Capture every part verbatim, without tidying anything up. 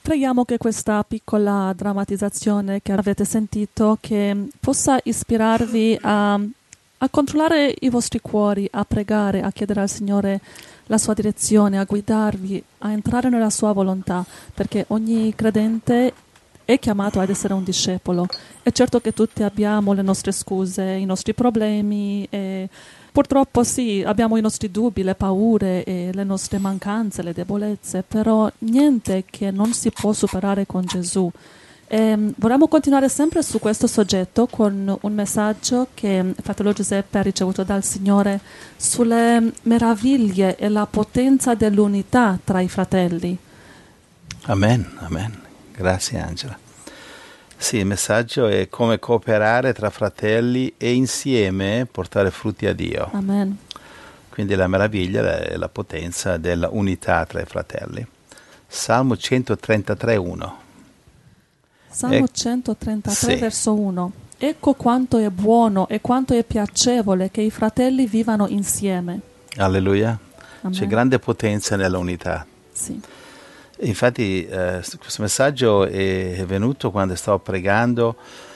preghiamo che questa piccola drammatizzazione che avete sentito che possa ispirarvi a, a controllare i vostri cuori, a pregare, a chiedere al Signore la sua direzione, a guidarvi, a entrare nella sua volontà, perché ogni credente è chiamato ad essere un discepolo. È certo che tutti abbiamo le nostre scuse, i nostri problemi e purtroppo sì, abbiamo i nostri dubbi, le paure e le nostre mancanze, le debolezze, però niente che non si può superare con Gesù. E vorremmo continuare sempre su questo soggetto con un messaggio che fratello Giuseppe ha ricevuto dal Signore sulle meraviglie e la potenza dell'unità tra i fratelli. Amen, amen. Grazie Angela. Sì, il messaggio è come cooperare tra fratelli e insieme portare frutti a Dio. Amen. Quindi la meraviglia è la potenza della unità tra i fratelli. Salmo centotrentatré uno. Salmo Ec- centotrentatré, sì. verso uno. Ecco quanto è buono e quanto è piacevole che i fratelli vivano insieme. Alleluia. Amen. C'è grande potenza nella unità. Sì. Infatti eh, questo messaggio è, è venuto quando stavo pregando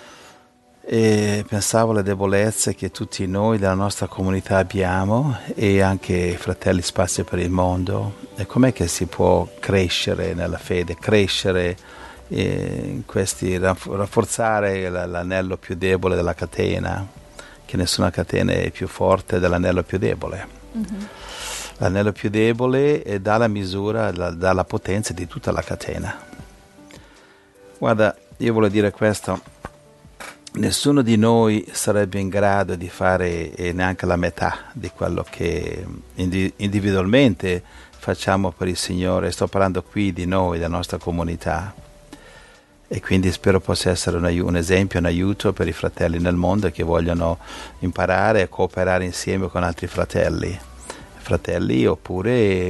e pensavo alle debolezze che tutti noi della nostra comunità abbiamo e anche i fratelli Spazio per il Mondo. E com'è che si può crescere nella fede, crescere in questi, rafforzare l'anello più debole della catena, che nessuna catena è più forte dell'anello più debole. Mm-hmm. L'anello più debole è dà la misura, la, dà la potenza di tutta la catena. Guarda, io voglio dire questo, nessuno di noi sarebbe in grado di fare eh, neanche la metà di quello che indi- individualmente facciamo per il Signore. Sto parlando qui di noi, della nostra comunità. E quindi spero possa essere un, aiuto, un esempio, un aiuto per i fratelli nel mondo che vogliono imparare e cooperare insieme con altri fratelli. fratelli oppure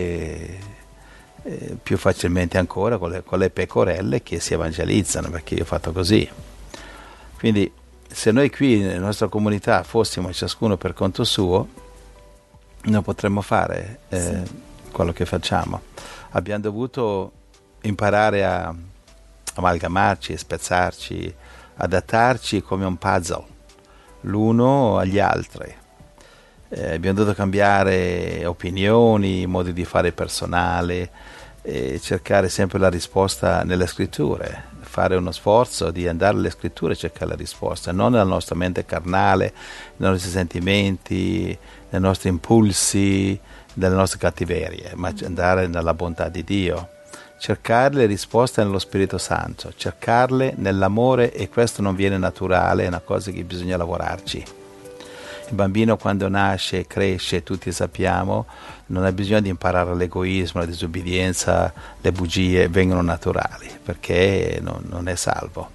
eh, più facilmente ancora con le, con le pecorelle che si evangelizzano, perché io ho fatto così. Quindi se noi qui nella nostra comunità fossimo ciascuno per conto suo non potremmo fare eh, sì. quello che facciamo. Abbiamo dovuto imparare a amalgamarci, spezzarci, adattarci come un puzzle l'uno agli altri. Eh, abbiamo dovuto cambiare opinioni, modi di fare personale e cercare sempre la risposta nelle scritture, fare uno sforzo di andare alle scritture e cercare la risposta, non nella nostra mente carnale, nei nostri sentimenti, nei nostri impulsi, nelle nostre cattiverie, ma andare nella bontà di Dio, cercare le risposte nello Spirito Santo, cercarle nell'amore, e questo non viene naturale, è una cosa che bisogna lavorarci. Il bambino quando nasce, cresce, tutti sappiamo, non ha bisogno di imparare l'egoismo, la disobbedienza, le bugie, vengono naturali, perché non, non è salvo.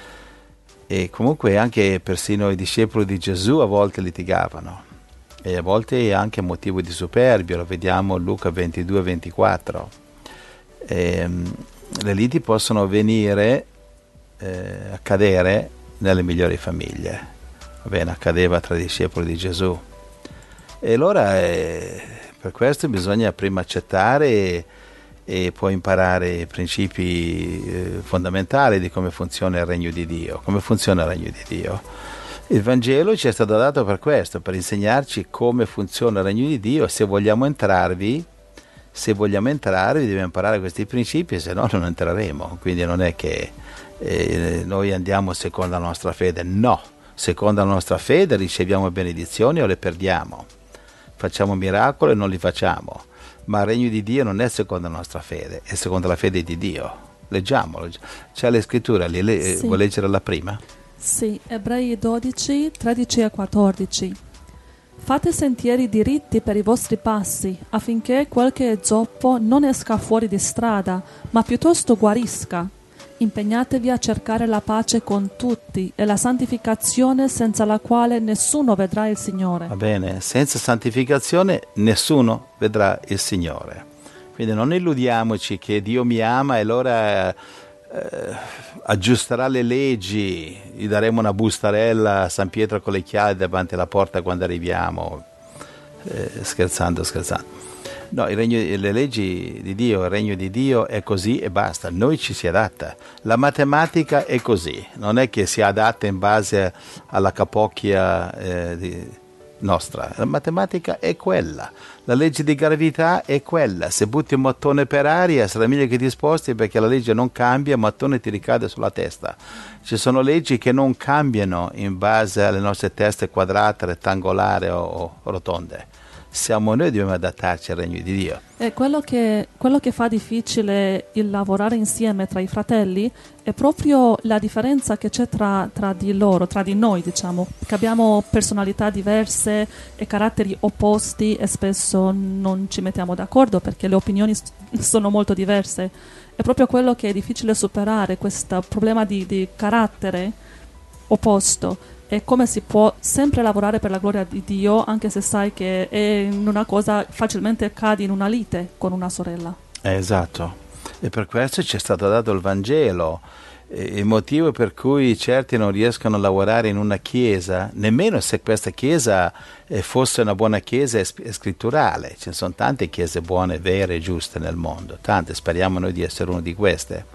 E comunque anche persino i discepoli di Gesù a volte litigavano, e a volte anche motivo di superbia, lo vediamo in Luca ventidue ventiquattro. E, le liti possono avvenire, eh, accadere nelle migliori famiglie. Bene, accadeva tra i discepoli di Gesù. E allora eh, per questo bisogna prima accettare e, e poi imparare i principi eh, fondamentali di come funziona il regno di Dio. Come funziona il regno di Dio? Il Vangelo ci è stato dato per questo, per insegnarci come funziona il regno di Dio. Se vogliamo entrarvi, se vogliamo entrarvi dobbiamo imparare questi principi, se no non entreremo. Quindi non è che eh, noi andiamo secondo la nostra fede, no. Secondo la nostra fede riceviamo benedizioni o le perdiamo, facciamo miracoli o non li facciamo, ma il regno di Dio non è secondo la nostra fede, è secondo la fede di Dio. Leggiamolo, c'è le scritture lì, le, sì. Vuoi leggere la prima? Sì, Ebrei dodici, tredici e quattordici. Fate sentieri diritti per i vostri passi, affinché quel che è zoppo non esca fuori di strada, ma piuttosto guarisca. Impegnatevi a cercare la pace con tutti e la santificazione, senza la quale nessuno vedrà il Signore. Va bene, senza santificazione nessuno vedrà il Signore. Quindi non illudiamoci che Dio mi ama e allora eh, aggiusterà le leggi, gli daremo una bustarella a San Pietro con le chiavi davanti alla porta quando arriviamo, eh, scherzando, scherzando. No, il regno, le leggi di Dio, il regno di Dio è così e basta, noi ci si adatta. La matematica è così, non è che si adatta in base alla capocchia eh, di, nostra, la matematica è quella, la legge di gravità è quella, se butti un mattone per aria sarà meglio che ti sposti perché la legge non cambia, il mattone ti ricade sulla testa. Ci sono leggi che non cambiano in base alle nostre teste quadrate, rettangolari o, o rotonde. Siamo noi che dobbiamo adattarci al regno di Dio. E quello che, quello che fa difficile il lavorare insieme tra i fratelli è proprio la differenza che c'è tra, tra di loro, tra di noi, diciamo, che abbiamo personalità diverse e caratteri opposti e spesso non ci mettiamo d'accordo perché le opinioni sono molto diverse. È proprio quello che è difficile superare, questo problema di, di carattere opposto. E come si può sempre lavorare per la gloria di Dio anche se sai che è in una cosa facilmente cadi in una lite con una sorella. Eh, esatto, e per questo ci è stato dato il Vangelo. E il motivo per cui certi non riescono a lavorare in una chiesa, nemmeno se questa chiesa eh, fosse una buona chiesa è, è scritturale, ce ne sono tante chiese buone, vere e giuste nel mondo, tante, speriamo noi di essere uno di queste.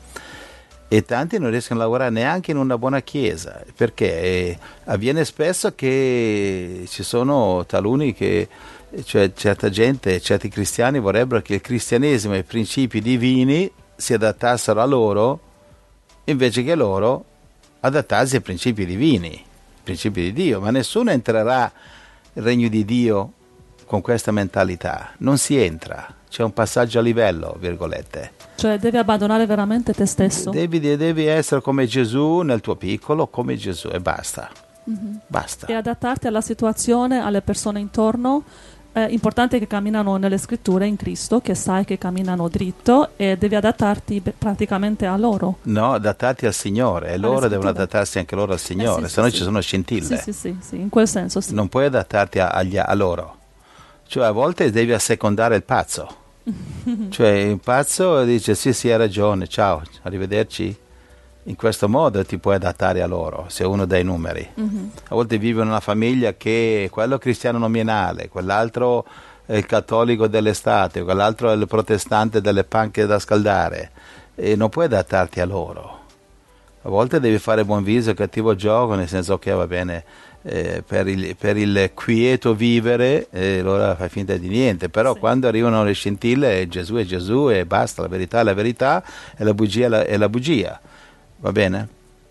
E tanti non riescono a lavorare neanche in una buona chiesa, perché eh, avviene spesso che ci sono taluni che, cioè certa gente, certi cristiani vorrebbero che il cristianesimo e i principi divini si adattassero a loro, invece che loro adattarsi ai principi divini, i principi di Dio, ma nessuno entrerà nel regno di Dio con questa mentalità, non si entra, c'è un passaggio a livello, virgolette. Cioè devi abbandonare veramente te stesso. Devi, devi essere come Gesù nel tuo piccolo, come Gesù e basta. Mm-hmm. Basta. E adattarti alla situazione, alle persone intorno. È importante che camminano nelle scritture in Cristo, che sai che camminano dritto e devi adattarti praticamente a loro. No, adattarti al Signore e loro devono adattarsi anche loro al Signore, eh sì, se no sì, ci sono scintille. Sì, sì, sì, sì, in quel senso sì. Non puoi adattarti a, agli, a loro. Cioè a volte devi assecondare il pazzo. Cioè il pazzo dice sì sì hai ragione, ciao, arrivederci. In questo modo ti puoi adattare a loro, se uno dai numeri. Mm-hmm. A volte vive in una famiglia che quello è cristiano nominale, quell'altro è il cattolico dell'estate, quell'altro è il protestante delle panche da scaldare e non puoi adattarti a loro. A volte devi fare buon viso e cattivo gioco, nel senso che va bene eh, per, il, per il quieto vivere e eh, allora fai finta di niente, però sì. Quando arrivano le scintille Gesù è Gesù e basta, la verità è la verità e la bugia è la, è la bugia, va bene?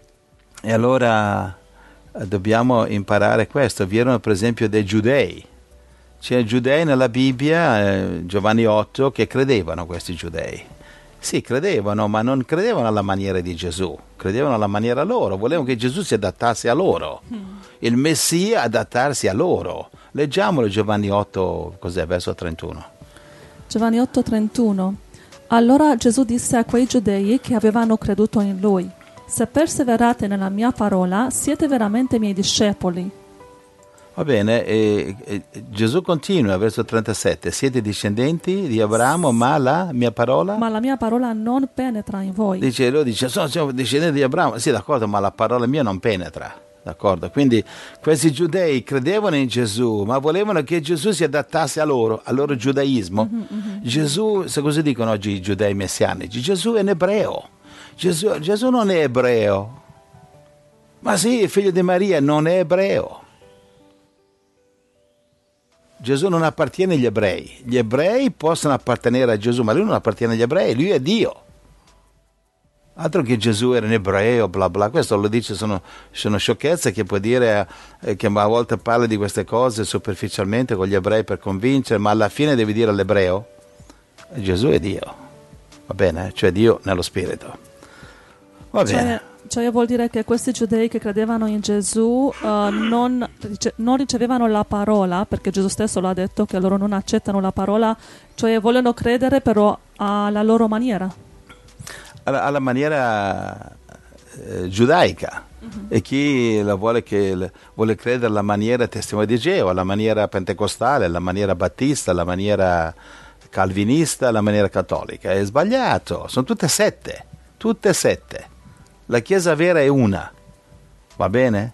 E allora eh, dobbiamo imparare questo. Vi erano per esempio dei giudei, c'è giudei nella Bibbia, eh, Giovanni otto, che credevano questi giudei. Sì, credevano, ma non credevano alla maniera di Gesù, credevano alla maniera loro, volevano che Gesù si adattasse a loro, mm. il Messia adattarsi a loro. Leggiamolo Giovanni otto, cos'è, verso trentuno. Giovanni otto, trentuno. Allora Gesù disse a quei giudei che avevano creduto in Lui: se perseverate nella mia parola, siete veramente miei discepoli. Va bene, e, e, Gesù continua, verso trentasette, siete discendenti di Abramo, ma la mia parola? Ma la mia parola non penetra in voi. Dice, lui dice, sono, siamo discendenti di Abramo, sì d'accordo, ma la parola mia non penetra, d'accordo? Quindi questi giudei credevano in Gesù, ma volevano che Gesù si adattasse a loro, al loro giudaismo. Mm-hmm, mm-hmm. Gesù, se così dicono oggi i giudei messianici, Gesù è un ebreo, Gesù, Gesù non è ebreo, ma sì, il figlio di Maria non è ebreo. Gesù non appartiene agli ebrei, gli ebrei possono appartenere a Gesù, ma lui non appartiene agli ebrei, lui è Dio. Altro che Gesù era un ebreo, bla bla, questo lo dice, sono, sono sciocchezze che può dire, eh, che a volte parla di queste cose superficialmente con gli ebrei per convincere, ma alla fine devi dire all'ebreo, Gesù è Dio, va bene? Cioè Dio nello spirito, va bene. Cioè, cioè vuol dire che questi giudei che credevano in Gesù uh, non, rice- non ricevevano la parola, perché Gesù stesso lo ha detto che loro non accettano la parola, cioè vogliono credere però alla loro maniera. Alla, alla maniera eh, giudaica. Uh-huh. E chi la vuole, che, le, vuole credere alla maniera testimone di Geo, alla maniera pentecostale, alla maniera battista, alla maniera calvinista, alla maniera cattolica. È sbagliato, sono tutte sette, tutte sette. La Chiesa vera è una, va bene?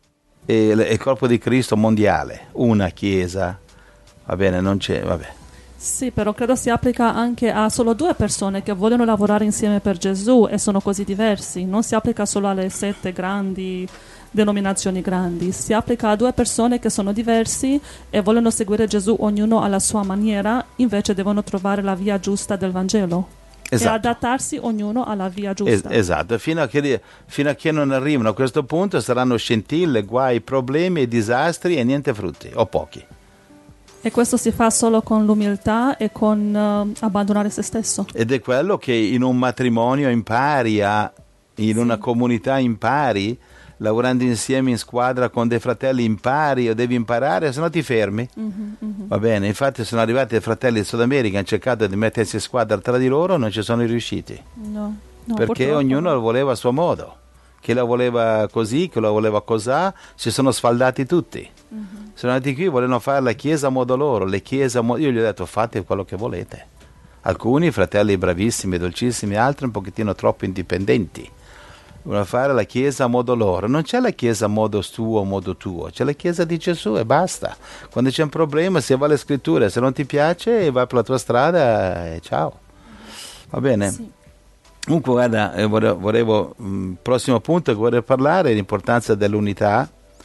E il corpo di Cristo mondiale, una Chiesa, va bene, non c'è, vabbè. Sì, però credo si applica anche a solo due persone che vogliono lavorare insieme per Gesù e sono così diversi. Non si applica solo alle sette grandi denominazioni grandi, si applica a due persone che sono diversi e vogliono seguire Gesù ognuno alla sua maniera, invece devono trovare la via giusta del Vangelo. Esatto. E adattarsi ognuno alla via giusta. Es- esatto, fino a, che, fino a che non arrivano a questo punto saranno scintille, guai, problemi, disastri e niente frutti, o pochi. E questo si fa solo con l'umiltà e con uh, abbandonare se stesso. Ed è quello che in un matrimonio impari, a, in sì. una comunità impari, lavorando insieme in squadra con dei fratelli impari o devi imparare, se no ti fermi. Mm-hmm, mm-hmm. Va bene, infatti sono arrivati i fratelli del Sud America, hanno cercato di mettersi in squadra tra di loro, non ci sono riusciti. No, no, perché purtroppo. ognuno lo voleva a suo modo. Chi la voleva così, chi la voleva cosà, si sono sfaldati tutti. Mm-hmm. Sono andati qui, volevano fare la chiesa a modo loro, le chiese a modo... Io gli ho detto fate quello che volete. Alcuni fratelli bravissimi, dolcissimi, altri un pochettino troppo indipendenti. Volevano fare la chiesa a modo loro. Non c'è la chiesa a modo suo, a modo tuo, c'è la chiesa di Gesù e basta. Quando c'è un problema si va alle scritture, se non ti piace vai per la tua strada e ciao. Va bene? Sì. Comunque guarda, eh, volevo, volevo mh, prossimo punto che vorrei parlare è l'importanza dell'unità.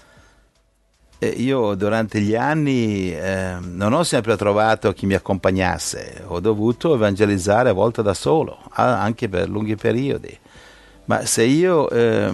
Eh, io durante gli anni eh, non ho sempre trovato chi mi accompagnasse, ho dovuto evangelizzare a volte da solo, anche per lunghi periodi. Ma se io, eh,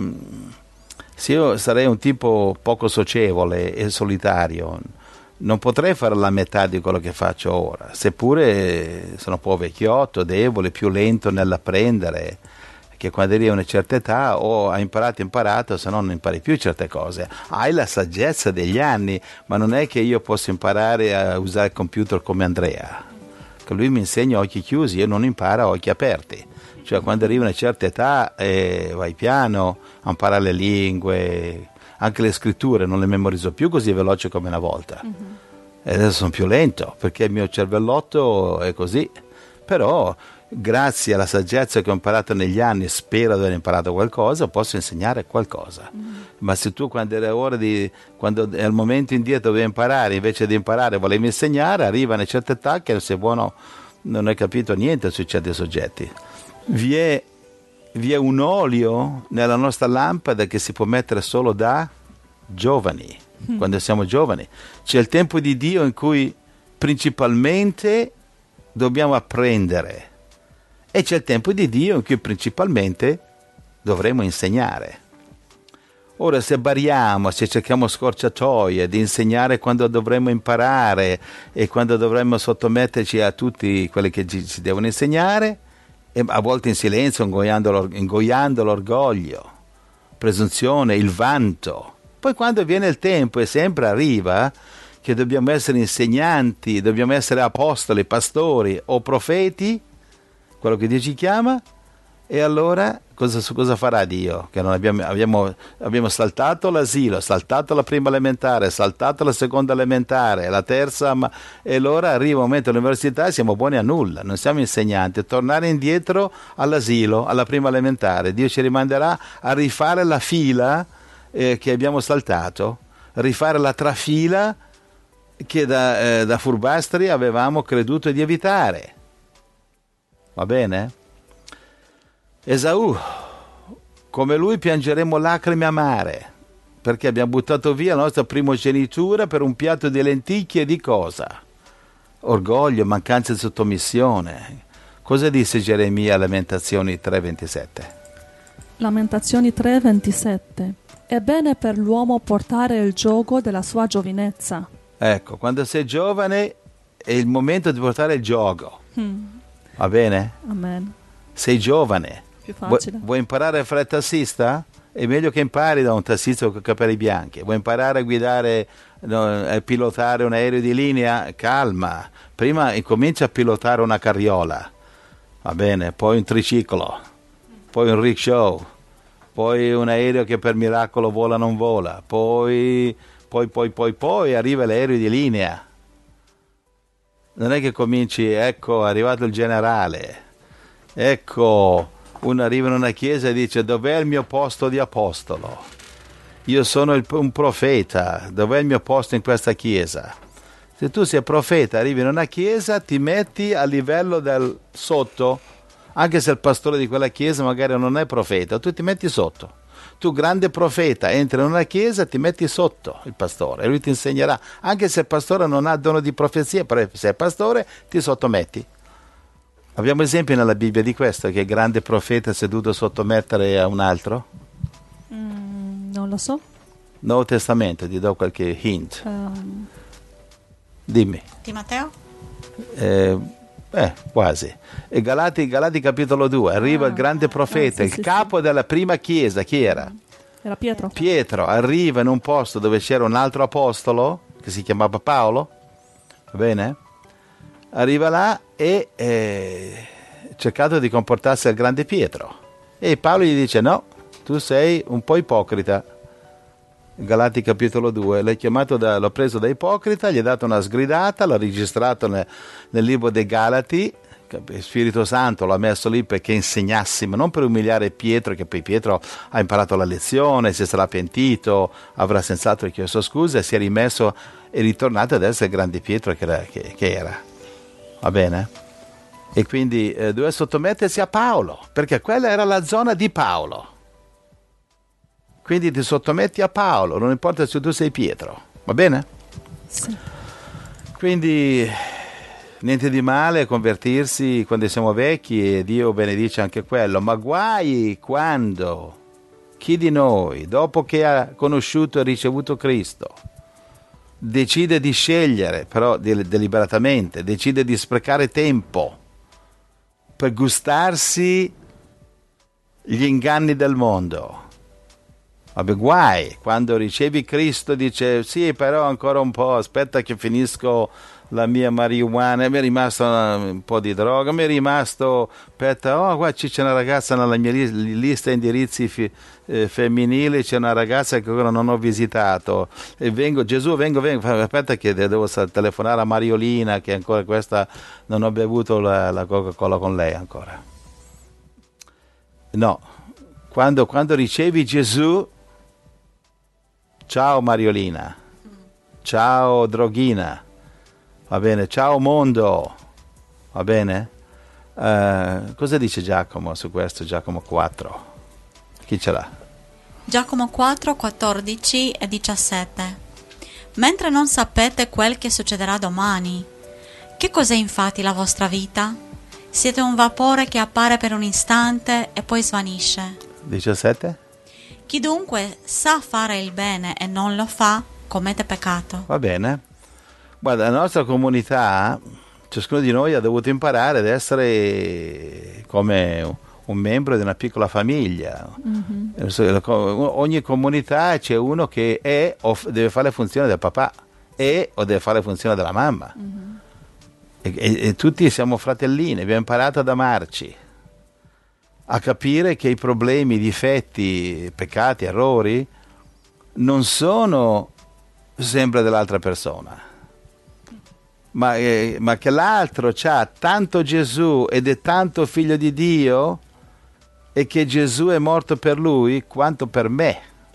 se io sarei un tipo poco socievole e solitario, non potrei fare la metà di quello che faccio ora, seppure sono un po' vecchiotto, debole, più lento nell'apprendere, che quando arrivi a una certa età o hai imparato imparato, se no non impari più certe cose. Hai la saggezza degli anni, ma non è che io posso imparare a usare il computer come Andrea, che lui mi insegna a occhi chiusi, io non imparo a occhi aperti. Cioè quando arrivi a una certa età eh, vai piano a imparare le lingue, anche le scritture non le memorizzo più così veloce come una volta. Mm-hmm. E adesso sono più lento perché il mio cervellotto è così. Però grazie alla saggezza che ho imparato negli anni, spero di aver imparato qualcosa, posso insegnare qualcosa. Mm-hmm. Ma se tu quando era ora di, quando è il momento indietro dovevi imparare, invece di imparare volevi insegnare, arriva a una certa età che sei buono, non hai capito niente su certi soggetti. Vi è, vi è un olio nella nostra lampada che si può mettere solo da giovani, mm. quando siamo giovani. C'è il tempo di Dio in cui principalmente dobbiamo apprendere e c'è il tempo di Dio in cui principalmente dovremo insegnare. Ora se bariamo, se cerchiamo scorciatoie di insegnare quando dovremmo imparare e quando dovremmo sottometterci a tutti quelli che ci, ci devono insegnare, e a volte in silenzio, ingoiando, l'or- ingoiando l'orgoglio, presunzione, il vanto. Poi quando viene il tempo e sempre arriva che dobbiabbiamo essere insegnanti, dobbiamo essere apostoli, pastori o profeti, quello che Dio ci chiama, e allora cosa, cosa farà Dio? Che non abbiamo, abbiamo, abbiamo saltato l'asilo, saltato la prima elementare, saltato la seconda elementare, la terza, ma, e allora arriva un momento all'università e siamo buoni a nulla, non siamo insegnanti. Tornare indietro all'asilo, alla prima elementare, Dio ci rimanderà a rifare la fila eh, che abbiamo saltato, rifare la trafila che da, eh, da furbastri avevamo creduto di evitare. Va bene? Esaù, come lui piangeremo lacrime amare, perché abbiamo buttato via la nostra primogenitura per un piatto di lenticchie di cosa? Orgoglio, mancanza di sottomissione. Cosa disse Geremia a Lamentazioni tre ventisette? Lamentazioni tre ventisette. È bene per l'uomo portare il giogo della sua giovinezza. Ecco, quando sei giovane è il momento di portare il giogo. Hmm. Va bene? Amen. Sei giovane. Più facile. Vuoi, vuoi imparare a fare il tassista? È meglio che impari da un tassista con capelli bianchi. Vuoi imparare a guidare, no, a pilotare un aereo di linea? Calma. Prima incomincia a pilotare una carriola. Va bene? Poi un triciclo. Poi un rickshaw. Poi un aereo che per miracolo vola o non vola. Poi, poi, poi, poi, poi arriva l'aereo di linea. Non è che cominci, ecco, è arrivato il generale. Ecco, uno arriva in una chiesa e dice: dov'è il mio posto di apostolo? Io sono il, un profeta, dov'è il mio posto in questa chiesa? Se tu sei profeta, arrivi in una chiesa, ti metti a livello del sotto, anche se il pastore di quella chiesa magari non è profeta, tu ti metti sotto. Tu grande profeta, entri in una chiesa, ti metti sotto il pastore e lui ti insegnerà, anche se il pastore non ha dono di profezia, però se è pastore ti sottometti. Abbiamo esempi nella Bibbia di questo, che il grande profeta si è dovuto sottomettere a un altro? Mm, non lo so. Nuovo Testamento, ti do qualche hint. Um, Dimmi. Timoteo? Eh, eh, quasi. E Galati, Galati capitolo due, arriva Ah, il grande profeta, ah, sì, il sì, capo sì. della prima chiesa, chi era? Era Pietro. Pietro arriva in un posto dove c'era un altro apostolo, che si chiamava Paolo, va bene? Arriva là e eh, cercato di comportarsi al grande Pietro. E Paolo gli dice, no, tu sei un po' ipocrita. Galati capitolo due, l'ho chiamato da, l'ho preso da ipocrita, gli ha dato una sgridata, l'ho registrato nel, nel libro dei Galati, il Spirito Santo l'ha messo lì perché insegnasse, ma non per umiliare Pietro, che poi Pietro ha imparato la lezione, si sarà pentito, avrà senz'altro chiesto scusa e si è rimesso e ritornato ad essere il grande Pietro che era. Che, che era. Va bene? E quindi eh, doveva sottomettersi a Paolo, perché quella era la zona di Paolo. Quindi ti sottometti a Paolo, non importa se tu sei Pietro, va bene? Sì. Quindi niente di male convertirsi quando siamo vecchi e Dio benedice anche quello, ma guai quando chi di noi, dopo che ha conosciuto e ricevuto Cristo, decide di scegliere, però deliberatamente, decide di sprecare tempo per gustarsi gli inganni del mondo. Vabbè, guai, quando ricevi Cristo dice sì, però ancora un po', aspetta che finisco la mia marijuana, mi è rimasto un po' di droga, mi è rimasto, aspetta, oh qua c'è una ragazza nella mia lista indirizzi fi, eh, femminili, c'è una ragazza che ancora non ho visitato, e vengo, Gesù vengo, vengo, aspetta che devo telefonare a Mariolina, che ancora questa non ho bevuto la, la Coca-Cola con lei ancora. No, quando, quando ricevi Gesù, ciao Mariolina, ciao droghina, va bene, ciao mondo, va bene? Uh, cosa dice Giacomo su questo, Giacomo quattro? Chi ce l'ha? Giacomo quattro, quattordici e diciassette. Mentre non sapete quel che succederà domani, che cos'è infatti la vostra vita? Siete un vapore che appare per un istante e poi svanisce. diciassette? Chi dunque sa fare il bene e non lo fa, commette peccato. Va bene. Guarda, la nostra comunità, ciascuno di noi ha dovuto imparare ad essere come un membro di una piccola famiglia. Mm-hmm. Ogni comunità c'è uno che è o deve fare le funzioni del papà, è o deve fare le funzioni della mamma. Mm-hmm. E, e, e tutti siamo fratellini, abbiamo imparato ad amarci, a capire che i problemi, i difetti, peccati, errori non sono sempre dell'altra persona, ma, eh, ma che l'altro c'ha tanto Gesù ed è tanto figlio di Dio e che Gesù è morto per lui quanto per me.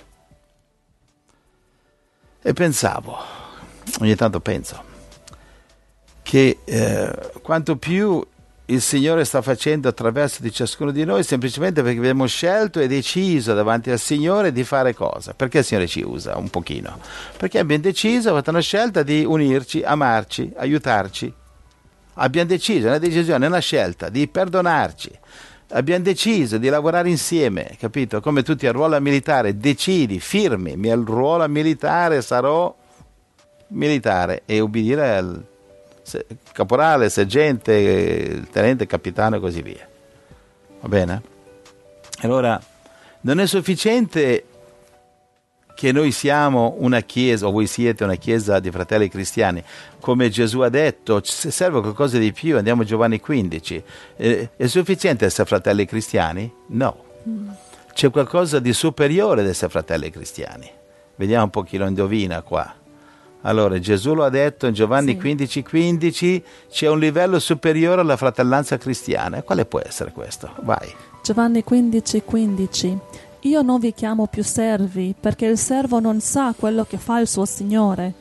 E pensavo, ogni tanto penso, che eh, quanto più il Signore sta facendo attraverso di ciascuno di noi, semplicemente perché abbiamo scelto e deciso davanti al Signore di fare cosa? Perché il Signore ci usa un pochino? Perché abbiamo deciso, fatto una scelta di unirci, amarci, aiutarci. Abbiamo deciso, è una decisione, è una scelta di perdonarci. Abbiamo deciso di lavorare insieme, capito? Come tutti al ruolo militare, decidi, firmi, mi al ruolo militare sarò militare e ubbidire al caporale, sergente, tenente, capitano e così via. Va bene? Allora, non è sufficiente che noi siamo una chiesa, o voi siete una chiesa di fratelli cristiani, come Gesù ha detto, serve qualcosa di più, andiamo a Giovanni quindici. È sufficiente essere fratelli cristiani? No. C'è qualcosa di superiore ad essere fratelli cristiani. Vediamo un po' chi lo indovina qua. Allora, Gesù lo ha detto in Giovanni sì. quindici quindici, c'è un livello superiore alla fratellanza cristiana. Quale può essere questo? Vai. Giovanni quindici quindici. Io non vi chiamo più servi, perché il servo non sa quello che fa il suo Signore,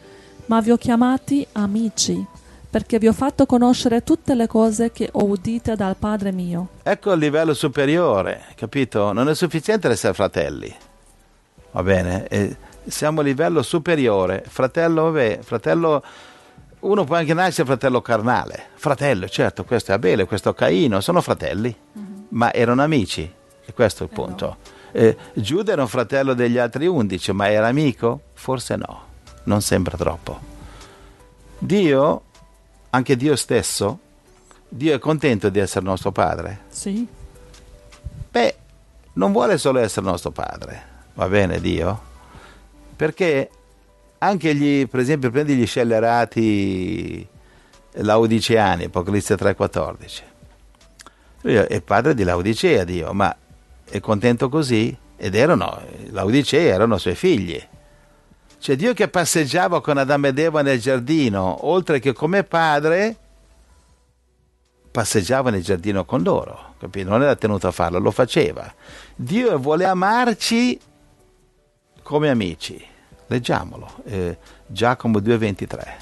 ma vi ho chiamati amici, perché vi ho fatto conoscere tutte le cose che ho udite dal Padre mio. Ecco il livello superiore, capito? Non è sufficiente essere fratelli, va bene? E siamo a livello superiore. Fratello, vabbè, fratello, uno può anche nascere fratello carnale. Fratello, certo, questo è Abele, questo è Caino, sono fratelli, mm-hmm. ma erano amici, e questo è il punto. Eh, Giuda era un fratello degli altri undici, ma era amico? Forse no, non sembra troppo. Dio... Anche Dio stesso, Dio è contento di essere nostro padre? Sì. Beh, non vuole solo essere nostro padre, va bene Dio? Perché anche gli, per esempio, prendi gli scellerati laodiceani, Apocalisse tre quattordici. Lui è padre di Laodicea, Dio, ma è contento così? Ed erano, Laodicea erano suoi figli. Cioè Dio che passeggiava con Adamo ed Eva nel giardino, oltre che come padre, passeggiava nel giardino con loro, capito? Non era tenuto a farlo, lo faceva. Dio vuole amarci come amici. Leggiamolo, eh, Giacomo due ventitré.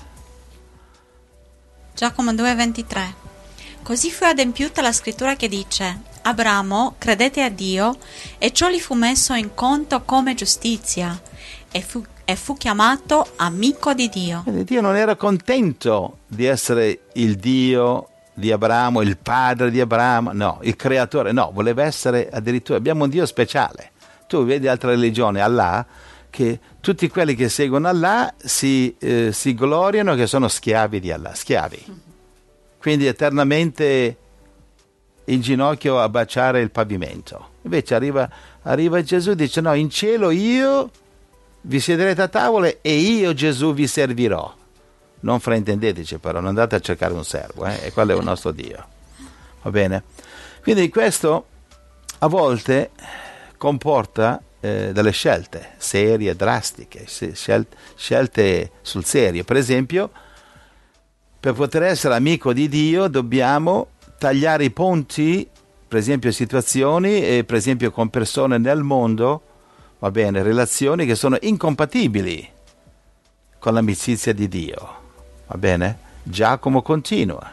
Giacomo due ventitré. Così fu adempiuta la scrittura che dice: Abramo credette a Dio e ciò gli fu messo in conto come giustizia, e fu e fu chiamato amico di Dio. E Dio non era contento di essere il Dio di Abramo, il padre di Abramo, no, il creatore, no, voleva essere addirittura, abbiamo un Dio speciale. Tu vedi altre religioni, Allah, che tutti quelli che seguono Allah si, eh, si gloriano che sono schiavi di Allah, schiavi. Quindi eternamente in ginocchio a baciare il pavimento. Invece arriva, arriva Gesù e dice no, in cielo io... vi siederete a tavole e io Gesù vi servirò. Non fraintendeteci però, non andate a cercare un servo, eh? E quello è il nostro Dio. Va bene? Quindi questo a volte comporta eh, delle scelte serie, drastiche, scelte, scelte sul serio. Per esempio, per poter essere amico di Dio dobbiamo tagliare i ponti, per esempio situazioni, e per esempio con persone nel mondo, va bene, relazioni che sono incompatibili con l'amicizia di Dio. Va bene? Giacomo continua.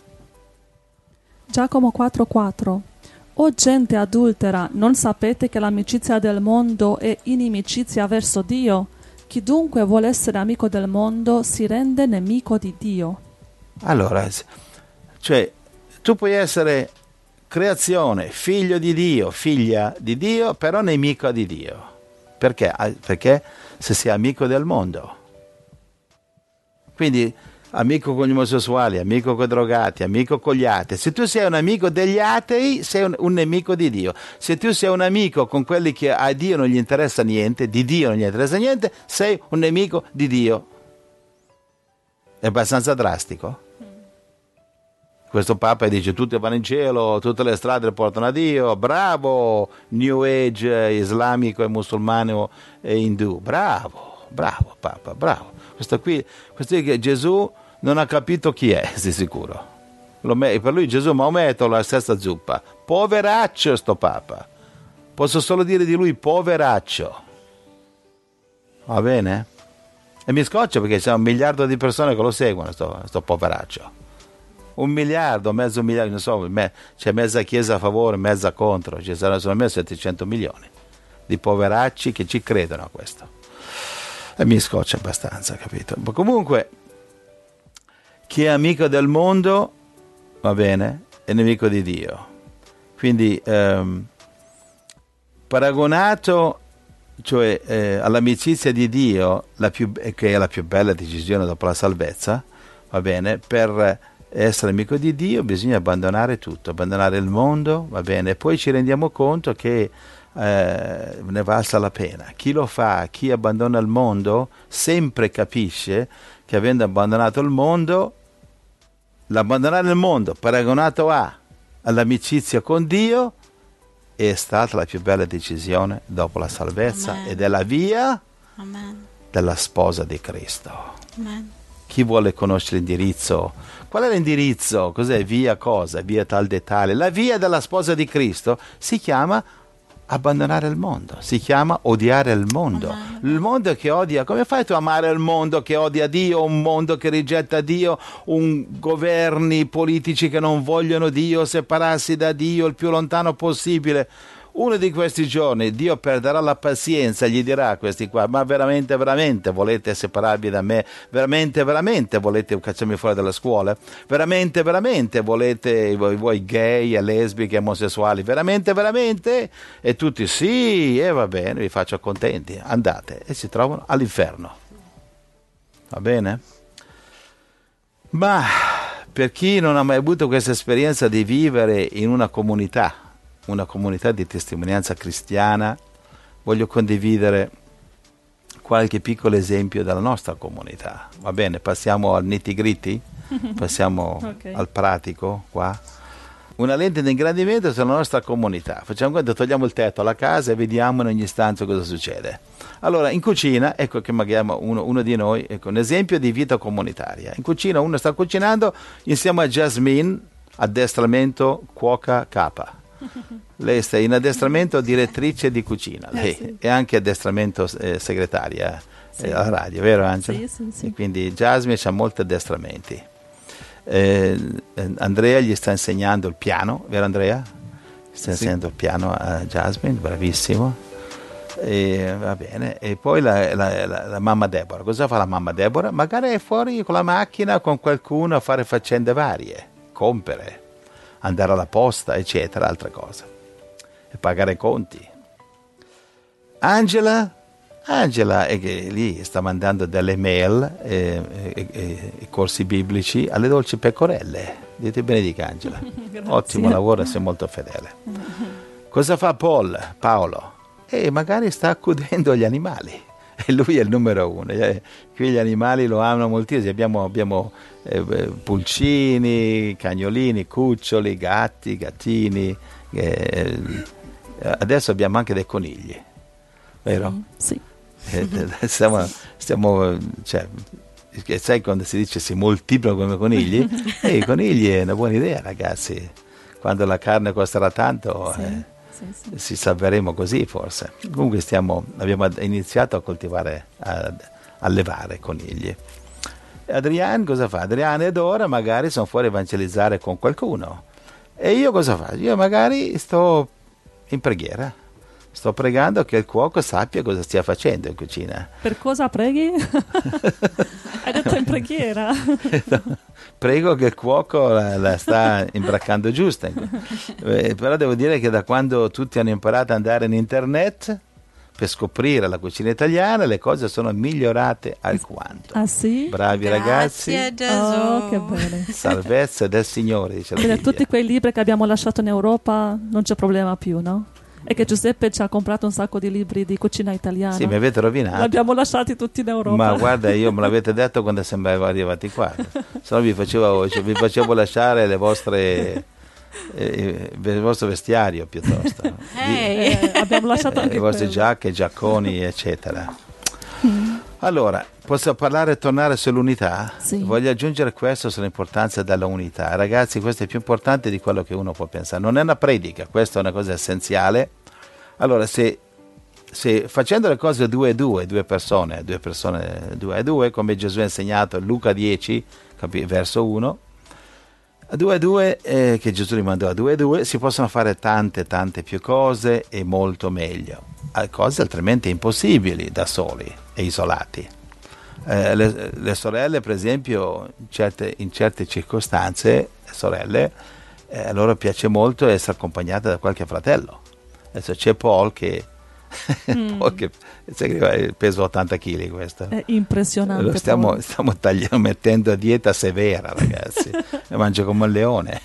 Giacomo quattro quattro. O gente adultera, non sapete che l'amicizia del mondo è inimicizia verso Dio? Chi dunque vuole essere amico del mondo si rende nemico di Dio. Allora, cioè, tu puoi essere creazione, figlio di Dio, figlia di Dio, però nemico di Dio. Perché? Perché se sei amico del mondo. Quindi amico con gli omosessuali, amico con i drogati, amico con gli atei. Se tu sei un amico degli atei, sei un, un nemico di Dio. Se tu sei un amico con quelli che a Dio non gli interessa niente, di Dio non gli interessa niente, sei un nemico di Dio. È abbastanza drastico. Questo Papa dice tutti vanno in cielo, tutte le strade portano a Dio, bravo New Age islamico e musulmano e indù, bravo, bravo Papa, bravo. Questo qui, questo qui che Gesù non ha capito chi è, di sicuro. Lo, per lui Gesù Maometto la stessa zuppa, poveraccio sto Papa, posso solo dire di lui poveraccio, va bene? E mi scoccia perché c'è un miliardo di persone che lo seguono, sto, sto poveraccio. Un miliardo, mezzo miliardo, non so, me, c'è mezza chiesa a favore, mezza contro, ci saranno almeno settecento milioni di poveracci che ci credono a questo. E mi scoccia abbastanza, capito? Ma comunque, chi è amico del mondo, va bene, è nemico di Dio. Quindi, ehm, paragonato, cioè eh, all'amicizia di Dio, la più, che è la più bella decisione dopo la salvezza, va bene, per essere amico di Dio bisogna abbandonare tutto, abbandonare il mondo, va bene, e poi ci rendiamo conto che eh, ne valsa la pena. Chi lo fa, chi abbandona il mondo, sempre capisce che avendo abbandonato il mondo, l'abbandonare il mondo paragonato a all'amicizia con Dio è stata la più bella decisione dopo la salvezza. Amen. Ed è la via Amen. Della sposa di Cristo. Amen. Chi vuole conoscere l'indirizzo? Qual è l'indirizzo? Cos'è? Via cosa? Via tal de tale. La via della sposa di Cristo si chiama abbandonare il mondo, si chiama odiare il mondo. Il mondo che odia, come fai tu a amare il mondo che odia Dio, un mondo che rigetta Dio, un governi politici che non vogliono Dio, separarsi da Dio il più lontano possibile? Uno di questi giorni Dio perderà la pazienza e gli dirà a questi qua: ma veramente, veramente volete separarvi da me? Veramente, veramente volete cacciarmi fuori dalla scuola? Veramente, veramente volete voi, voi gay e lesbiche e omosessuali? Veramente, veramente? E tutti sì, e va bene, vi faccio contenti, andate. E si trovano all'inferno. Va bene? Ma per chi non ha mai avuto questa esperienza di vivere in una comunità, una comunità di testimonianza cristiana, voglio condividere qualche piccolo esempio della nostra comunità. Va bene, passiamo al nitty gritty, passiamo okay. al pratico qua. Una lente di ingrandimento sulla nostra comunità. Facciamo conto, togliamo il tetto alla casa e vediamo in ogni stanza cosa succede. Allora, in cucina, ecco che magari uno, uno di noi, ecco un esempio di vita comunitaria. In cucina uno sta cucinando insieme a Jasmine, addestramento cuoca capa. Lei sta in addestramento direttrice di cucina, lei eh sì. è anche addestramento eh, segretaria sì. eh, alla radio, vero Angela? Sì, sì, sì. E quindi Jasmine ha molti addestramenti. Eh, Andrea gli sta insegnando il piano, vero Andrea? Sta sì. insegnando il piano a Jasmine, bravissimo. E, va bene. E poi la, la, la, la mamma Deborah, cosa fa la mamma Deborah? Magari è fuori con la macchina con qualcuno a fare faccende varie, compere, andare alla posta, eccetera, altre cose, e pagare conti. Angela, Angela è che lì sta mandando delle mail e, e, e, e corsi biblici alle dolci pecorelle. Dite benedica Angela. Ottimo lavoro, sei molto fedele. Cosa fa Paul, Paolo? E magari sta accudendo gli animali. E lui è il numero uno. Qui gli animali lo amano moltissimo. Abbiamo, abbiamo eh, pulcini, cagnolini, cuccioli, gatti, gattini. Eh, adesso abbiamo anche dei conigli, vero? Sì. Eh, stiamo, stiamo, cioè, sai quando si dice si moltiplicano come conigli? E i conigli è una buona idea, ragazzi. Quando la carne costerà tanto. Sì. Eh, Sì, sì. Si salveremo così forse. Comunque stiamo, abbiamo iniziato a coltivare, a allevare conigli. Adrian cosa fa? Adrian ed ora magari sono fuori a evangelizzare con qualcuno. E io cosa faccio? Io magari sto in preghiera. Sto pregando che il cuoco sappia cosa stia facendo in cucina. Per cosa preghi? Hai detto in preghiera. Prego che il cuoco la, la sta imbraccando giusta. Eh, però devo dire che da quando tutti hanno imparato ad andare in internet per scoprire la cucina italiana, le cose sono migliorate alquanto. Ah sì? Bravi Grazie ragazzi. Grazie Gesù. Oh, che bene. Salvezza del Signore, dice la Bibbia. Tutti quei libri che abbiamo lasciato in Europa non c'è problema più, no? E che Giuseppe ci ha comprato un sacco di libri di cucina italiana. Sì, mi avete rovinato. L'abbiamo lasciati tutti in Europa. Ma guarda, io me l'avete detto quando siamo arrivati qua. Se no vi facevo, vi facevo lasciare le vostre, eh, il vostro vestiario piuttosto. Hey. Eh, abbiamo lasciato eh, anche le vostre quello. giacche, giacconi, eccetera. Allora, posso parlare e tornare sull'unità? Sì. Voglio aggiungere questo sull'importanza della unità. Ragazzi, questo è più importante di quello che uno può pensare. Non è una predica, questa è una cosa essenziale. Allora, se, se facendo le cose due e due, due persone, due persone due e due, come Gesù ha insegnato in Luca dieci, capi, verso uno, a due e due, eh, che Gesù li mandò a due e due, si possono fare tante, tante più cose e molto meglio. Cose altrimenti impossibili da soli e isolati. Eh, le, le sorelle, per esempio, in certe, in certe circostanze, le sorelle, eh, a loro piace molto essere accompagnate da qualche fratello. Adesso c'è Paul che, mm. Paul che peso ottanta chili questo. È impressionante. Lo stiamo, stiamo tagliando, mettendo a dieta severa, ragazzi. E mangia come un leone.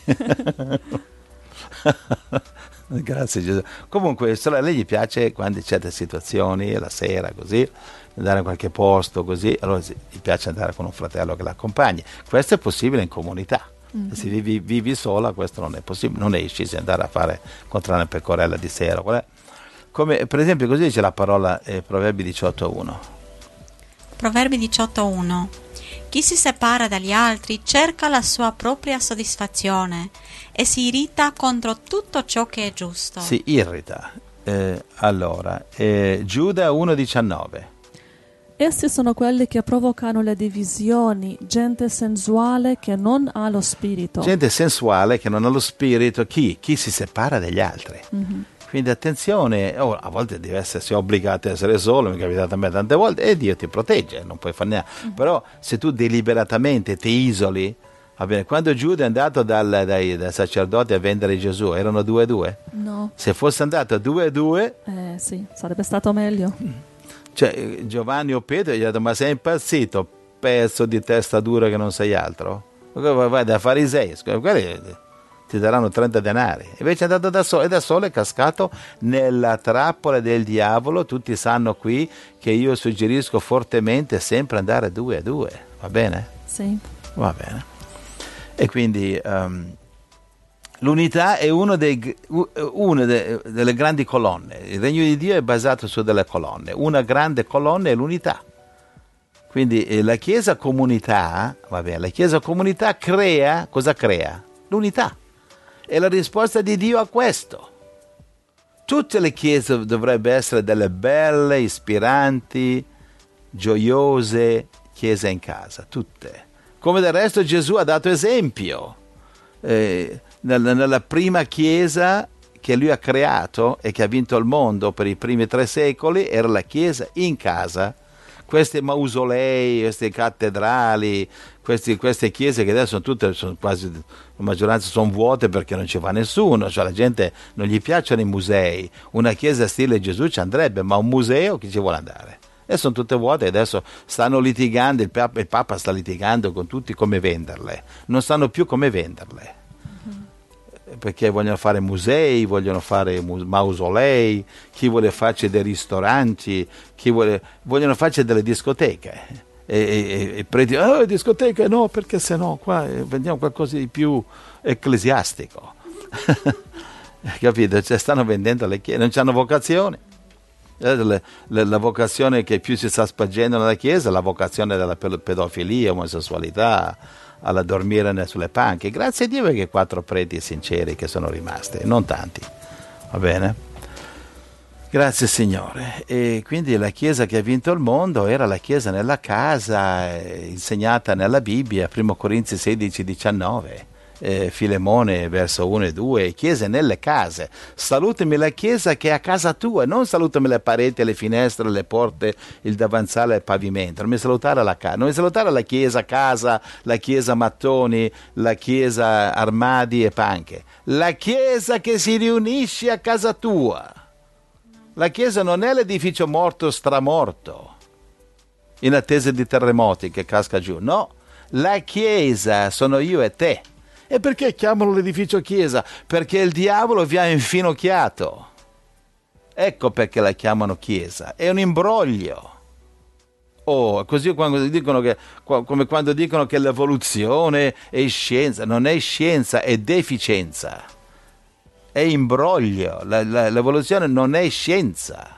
Grazie Gesù. Comunque a lei gli piace quando in certe situazioni, la sera così, andare a qualche posto così, allora gli piace andare con un fratello che l'accompagni. Questo è possibile in comunità. Mm-hmm. Se vivi, vivi sola, questo non è possibile, non esci se andare a fare incontrare una pecorella di sera. Come per esempio così dice la parola eh, Proverbi diciotto uno. Proverbi diciotto uno. Chi si separa dagli altri cerca la sua propria soddisfazione e si irrita contro tutto ciò che è giusto. Si irrita. eh, allora, eh, Giuda uno diciannove. Essi sono quelli che provocano le divisioni, gente sensuale che non ha lo spirito. Gente sensuale che non ha lo spirito, chi? Chi si separa dagli altri. Mm-hmm. Quindi attenzione, oh, a volte devi essersi obbligati a essere solo, mi è capitato a me tante volte, e Dio ti protegge, non puoi fare niente. Mm-hmm. Però se tu deliberatamente ti isoli, va bene, quando Giuda è andato dal, dai, dai sacerdoti a vendere Gesù, erano due e due? No. Se fosse andato due e due... Eh sì, sarebbe stato meglio. Cioè, Giovanni o Pietro gli ha detto, ma sei impazzito, pezzo di testa dura che non sei altro? Vai da farisei, quelli ti daranno trenta denari. Invece è andato da solo, e da solo è cascato nella trappola del diavolo. Tutti sanno qui che io suggerisco fortemente sempre andare due a due, va bene? Sì. Va bene. E quindi um, l'unità è uno dei, una de, delle grandi colonne. Il regno di Dio è basato su delle colonne. Una grande colonna è l'unità. Quindi eh, la Chiesa comunità, va bene, la Chiesa comunità crea, cosa crea? L'unità. È la risposta di Dio a questo. Tutte le chiese dovrebbero essere delle belle, ispiranti, gioiose chiese in casa, tutte. Come del resto Gesù ha dato esempio. Eh, nella, nella prima chiesa che lui ha creato e che ha vinto il mondo per i primi tre secoli era la chiesa in casa. Questi mausolei, queste cattedrali, questi, queste chiese che adesso sono tutte, sono quasi, la maggioranza sono vuote perché non ci va nessuno, cioè la gente non gli piacciono i musei. Una chiesa stile Gesù ci andrebbe, ma un museo chi ci vuole andare? E sono tutte vuote, adesso stanno litigando, il Papa, il Papa sta litigando con tutti come venderle, non sanno più come venderle. Perché vogliono fare musei, vogliono fare mausolei, chi vuole farci dei ristoranti, chi vuole, vogliono farci delle discoteche. E, e, e preti, oh, discoteche no, perché se no qua vendiamo qualcosa di più ecclesiastico. Capito? Cioè, stanno vendendo le chiese, non hanno vocazione. Le, le, la vocazione che più si sta spargendo nella Chiesa è la vocazione della pedofilia, omosessualità, alla dormire sulle panche. Grazie a Dio che quattro preti sinceri che sono rimasti, non tanti, va bene? Grazie Signore. E quindi la Chiesa che ha vinto il mondo era la Chiesa nella casa, eh, insegnata nella Bibbia, primo Corinzi sedici diciannove, eh, Filemone verso uno e due, chiese nelle case. Salutami la Chiesa che è a casa tua, non salutami le pareti, le finestre, le porte, il davanzale e il pavimento. Non mi salutare la casa, non mi salutare la Chiesa casa, la Chiesa mattoni, la Chiesa armadi e panche. La Chiesa che si riunisce a casa tua. La Chiesa non è l'edificio morto stramorto in attesa di terremoti che casca giù, no, la Chiesa sono io e te. E perché chiamano l'edificio Chiesa? Perché il diavolo vi ha infinocchiato. Ecco perché la chiamano Chiesa. È un imbroglio. Oh, così quando dicono che, come quando dicono che l'evoluzione è scienza. Non è scienza, è deficienza. È imbroglio. La, la, l'evoluzione non è scienza.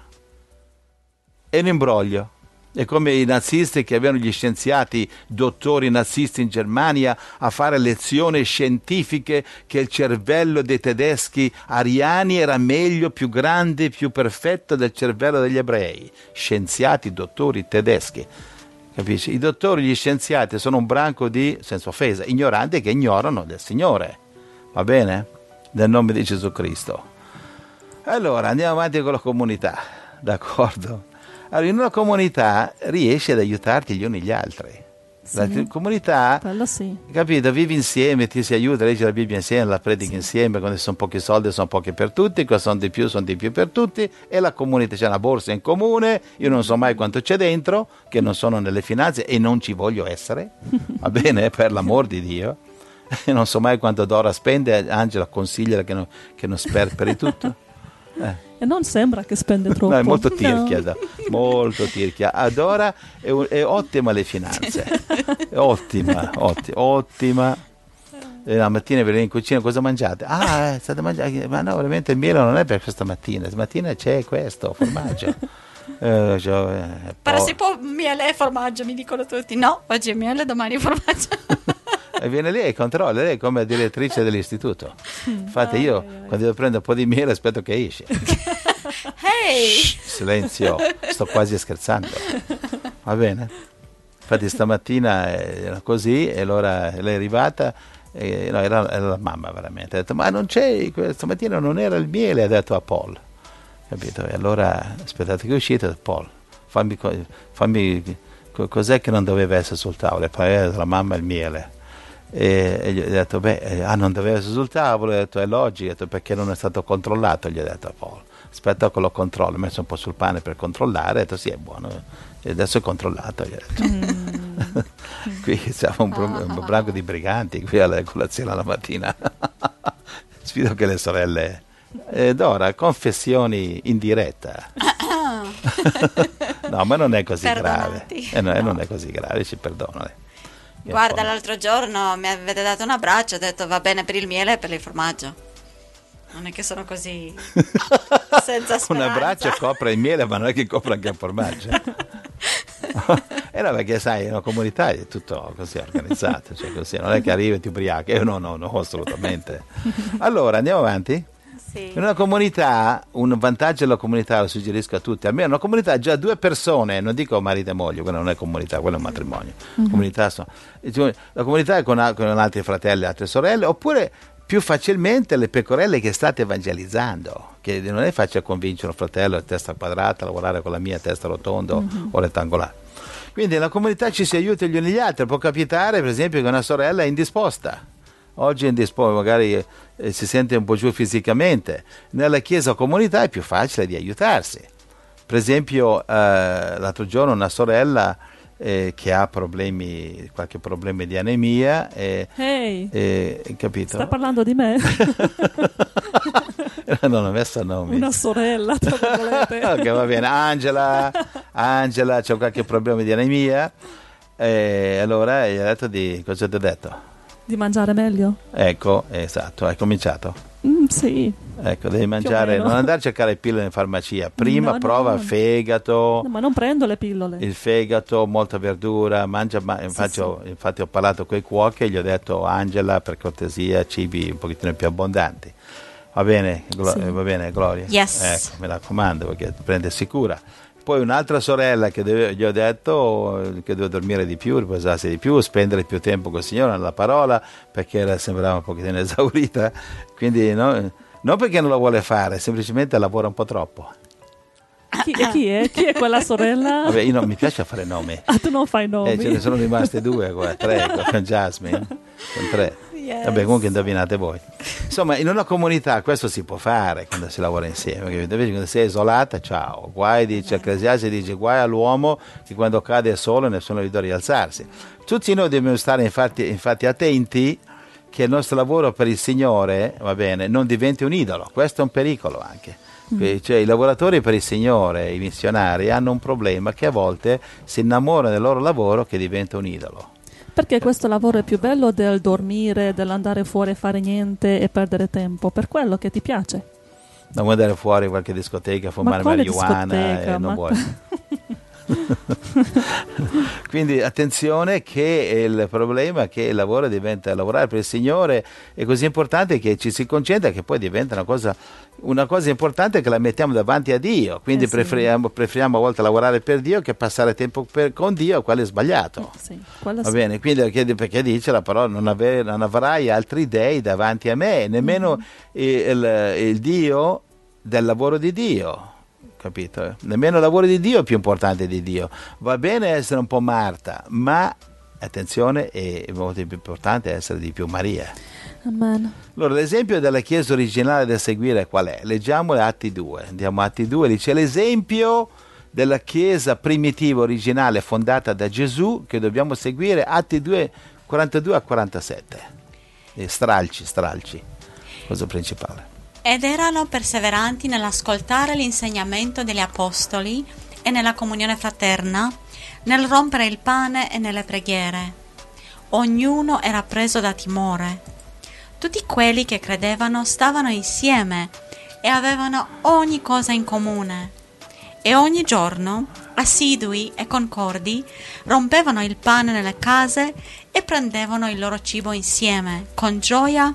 È un imbroglio. È come i nazisti che avevano gli scienziati, dottori nazisti in Germania, a fare lezioni scientifiche che il cervello dei tedeschi ariani era meglio, più grande, più perfetto del cervello degli ebrei. Scienziati, dottori tedeschi. Capisci? I dottori, gli scienziati sono un branco di, senza offesa, ignoranti che ignorano del Signore. Va bene? Nel nome di Gesù Cristo. Allora, andiamo avanti con la comunità. D'accordo? Allora, in una comunità riesci ad aiutarti gli uni gli altri. Sì, la comunità, sì. Capito? Vivi insieme, ti si aiuta, leggi la Bibbia insieme, la predichi sì. insieme, quando sono pochi soldi sono pochi per tutti, quando sono di più sono di più per tutti, e la comunità, c'è una borsa in comune, io non so mai quanto c'è dentro, che non sono nelle finanze e non ci voglio essere, va bene, per l'amor di Dio, e non so mai quanto Dora spende, Angela consiglia che non, che non sperperi tutto. Eh. E non sembra che spende troppo. No, è molto tirchia, no. molto tirchia. Adora, è, è ottima alle finanze, è ottima, ottima, ottima. E la mattina viene in cucina, cosa mangiate? Ah, è stato mangiato, ma no, veramente il miele non è per questa mattina, stamattina c'è questo, formaggio. Eh, cioè, eh, Però si può miele e formaggio, mi dicono tutti. No, oggi è miele, domani è formaggio. E viene lì e controlla, lei è come direttrice dell'istituto. Infatti io quando devo prendere un po' di miele aspetto che esce. Ehi! Silenzio, sto quasi scherzando. Va bene? Infatti stamattina era così e allora lei è arrivata, e, no, era, era la mamma veramente, ha detto ma non c'è, stamattina non era il miele, ha detto a Paul, capito? E allora aspettate che è uscito, ha detto, Paul, fammi, fammi cos'è che non doveva essere sul tavolo, e poi era la mamma il miele. E, e gli ho detto beh, ah, non doveva essere sul tavolo, ho detto è logico, ho detto, perché non è stato controllato, gli ho detto a Paul, aspetta che lo controllo, ho messo un po' sul pane per controllare, ho detto sì è buono e adesso è controllato, gli ho detto. Mm. Qui siamo un, un branco di briganti qui alla colazione alla mattina. Sfido che le sorelle eh, Dora, confessioni in diretta. No, ma non è così grave, eh, no, no. Non è così grave, ci perdono. Guarda, l'altro giorno mi avete dato un abbraccio, ho detto va bene per il miele e per il formaggio. Non è che sono così senza speranza. Un abbraccio copre il miele, ma non è che copre anche il formaggio. E no, perché sai, in una comunità è tutto così organizzato, cioè così, non è che arrivi e ti ubriachi. Eh, no, no, no, assolutamente. Allora, andiamo avanti? Sì. In una comunità, un vantaggio della comunità, lo suggerisco a tutti, almeno una comunità già due persone, non dico marito e moglie, quella non è comunità, quello è un matrimonio. Mm-hmm. Comunità sono, la comunità è con, con altri fratelli e altre sorelle, oppure più facilmente le pecorelle che state evangelizzando, che non è facile convincere un fratello a testa quadrata a lavorare con la mia testa rotonda mm-hmm. o rettangolare. Quindi nella comunità ci si aiuta gli uni gli altri. Può capitare per esempio che una sorella è indisposta, oggi è indisposta, magari eh, si sente un po' giù fisicamente, nella chiesa o comunità è più facile di aiutarsi. Per esempio eh, l'altro giorno una sorella eh, che ha problemi, qualche problema di anemia, eh, Ehi, eh, capito? Sta parlando di me? Non ho messo nomi. Una sorella, tra virgolette. Ok, va bene. Angela, Angela, c'è qualche problema di anemia, e allora gli ha detto di, cosa ti ho detto? Di mangiare meglio? Ecco, esatto, hai cominciato? Mm, sì. Ecco, devi mangiare, non andare a cercare pillole in farmacia, prima no, prova no, no. fegato. No, ma non prendo le pillole. Il fegato, molta verdura, mangia, ma, infatti, sì, ho, infatti ho parlato con i cuochi e gli ho detto Angela, per cortesia, cibi un pochettino più abbondanti. Va bene, Glo- sì. va bene Gloria? Yes. Ecco, me raccomando, perché prende sicura. Poi un'altra sorella che deve, gli ho detto che deve dormire di più, riposarsi di più, spendere più tempo con il Signore nella parola, perché era, sembrava un pochettino esaurita, quindi no, non perché non lo vuole fare, semplicemente lavora un po' troppo. Chi, chi è? Chi è quella sorella? Vabbè, io non mi piace fare nomi. Ah, tu non fai nomi? Eh, ce ne sono rimaste due, qua, tre, con Jasmine, con tre. Yes. Vabbè, comunque indovinate voi. Insomma, in una comunità questo si può fare quando si lavora insieme. Invece quando sei isolata, ciao. Guai, dice Ecclesiastes, dice guai all'uomo che quando cade è solo nessuno gli dà rialzarsi. Tutti noi dobbiamo stare infatti, infatti attenti che il nostro lavoro per il Signore, va bene, non diventi un idolo. Questo è un pericolo anche. Mm. Cioè, i lavoratori per il Signore, i missionari, hanno un problema che a volte si innamorano del loro lavoro che diventa un idolo. Perché questo lavoro è più bello del dormire, dell'andare fuori a fare niente e perdere tempo, per quello che ti piace. Non vuoi andare fuori in qualche discoteca a fumare marijuana e non ma... vuoi. Quindi attenzione, che il problema è che il lavoro diventa, lavorare per il Signore è così importante che ci si concentra, che poi diventa una cosa, una cosa importante che la mettiamo davanti a Dio, quindi eh sì. preferiamo, preferiamo a volte lavorare per Dio che passare tempo per, con Dio, quello è sbagliato. Sì, va sì. bene, quindi perché, perché dice la parola non, ave, non avrai altri dei davanti a me, nemmeno mm-hmm. il, il Dio del lavoro di Dio. Capito? Nemmeno il lavoro di Dio è più importante di Dio. Va bene essere un po' Marta, ma attenzione, è molto più importante essere di più Maria. Amen. Allora, l'esempio della chiesa originale da seguire qual è? Leggiamo Atti due. Andiamo a Atti due, dice l'esempio della chiesa primitiva originale fondata da Gesù che dobbiamo seguire, Atti due, quarantadue a quarantasette. E stralci, stralci, cosa principale. Ed erano perseveranti nell'ascoltare l'insegnamento degli apostoli e nella comunione fraterna, nel rompere il pane e nelle preghiere. Ognuno era preso da timore. Tutti quelli che credevano stavano insieme e avevano ogni cosa in comune. E ogni giorno, assidui e concordi, rompevano il pane nelle case e prendevano il loro cibo insieme, con gioia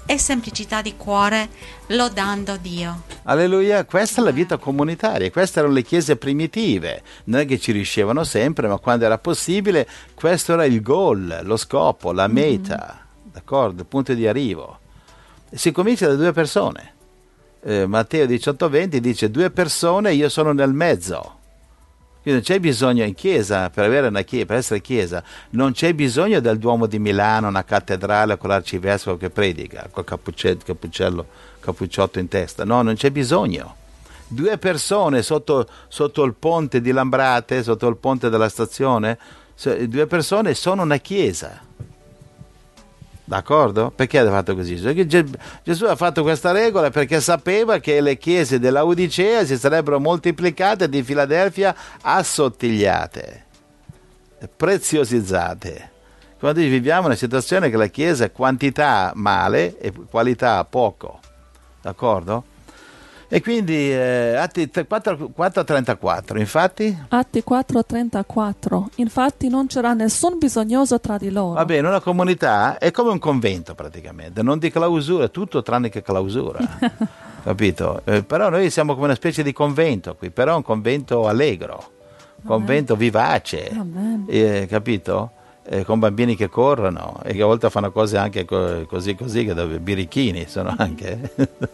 e semplicità di cuore, lodando Dio. Alleluia, questa è la vita comunitaria, queste erano le chiese primitive, non è che ci riuscivano sempre, ma quando era possibile, questo era il goal, lo scopo, la meta, mm-hmm. d'accordo, il punto di arrivo. E si comincia da due persone. Eh, Matteo diciotto venti dice due persone, io sono nel mezzo. Quindi non c'è bisogno in chiesa, per avere una chiesa, per essere chiesa, non c'è bisogno del Duomo di Milano, una cattedrale con l'arcivescovo che predica, col cappuccello, cappucciotto in testa. No, non c'è bisogno. Due persone sotto, sotto il ponte di Lambrate, sotto il ponte della stazione, due persone sono una chiesa. D'accordo? Perché ha fatto così? Gesù ha fatto questa regola perché sapeva che le chiese della Odicea si sarebbero moltiplicate, di Filadelfia assottigliate, preziosizzate. Quando viviamo in una situazione che la chiesa è quantità male e qualità poco. D'accordo? E quindi eh, Atti quattro trentaquattro, infatti? Atti quattro trentaquattro, infatti non c'era nessun bisognoso tra di loro. Va bene, una comunità è come un convento praticamente, non di clausura, tutto tranne che clausura, capito? Eh, però noi siamo come una specie di convento qui, però un convento allegro, un convento vivace, eh, capito? Eh, con bambini che corrono e che a volte fanno cose anche co- così così, che dove birichini sono anche...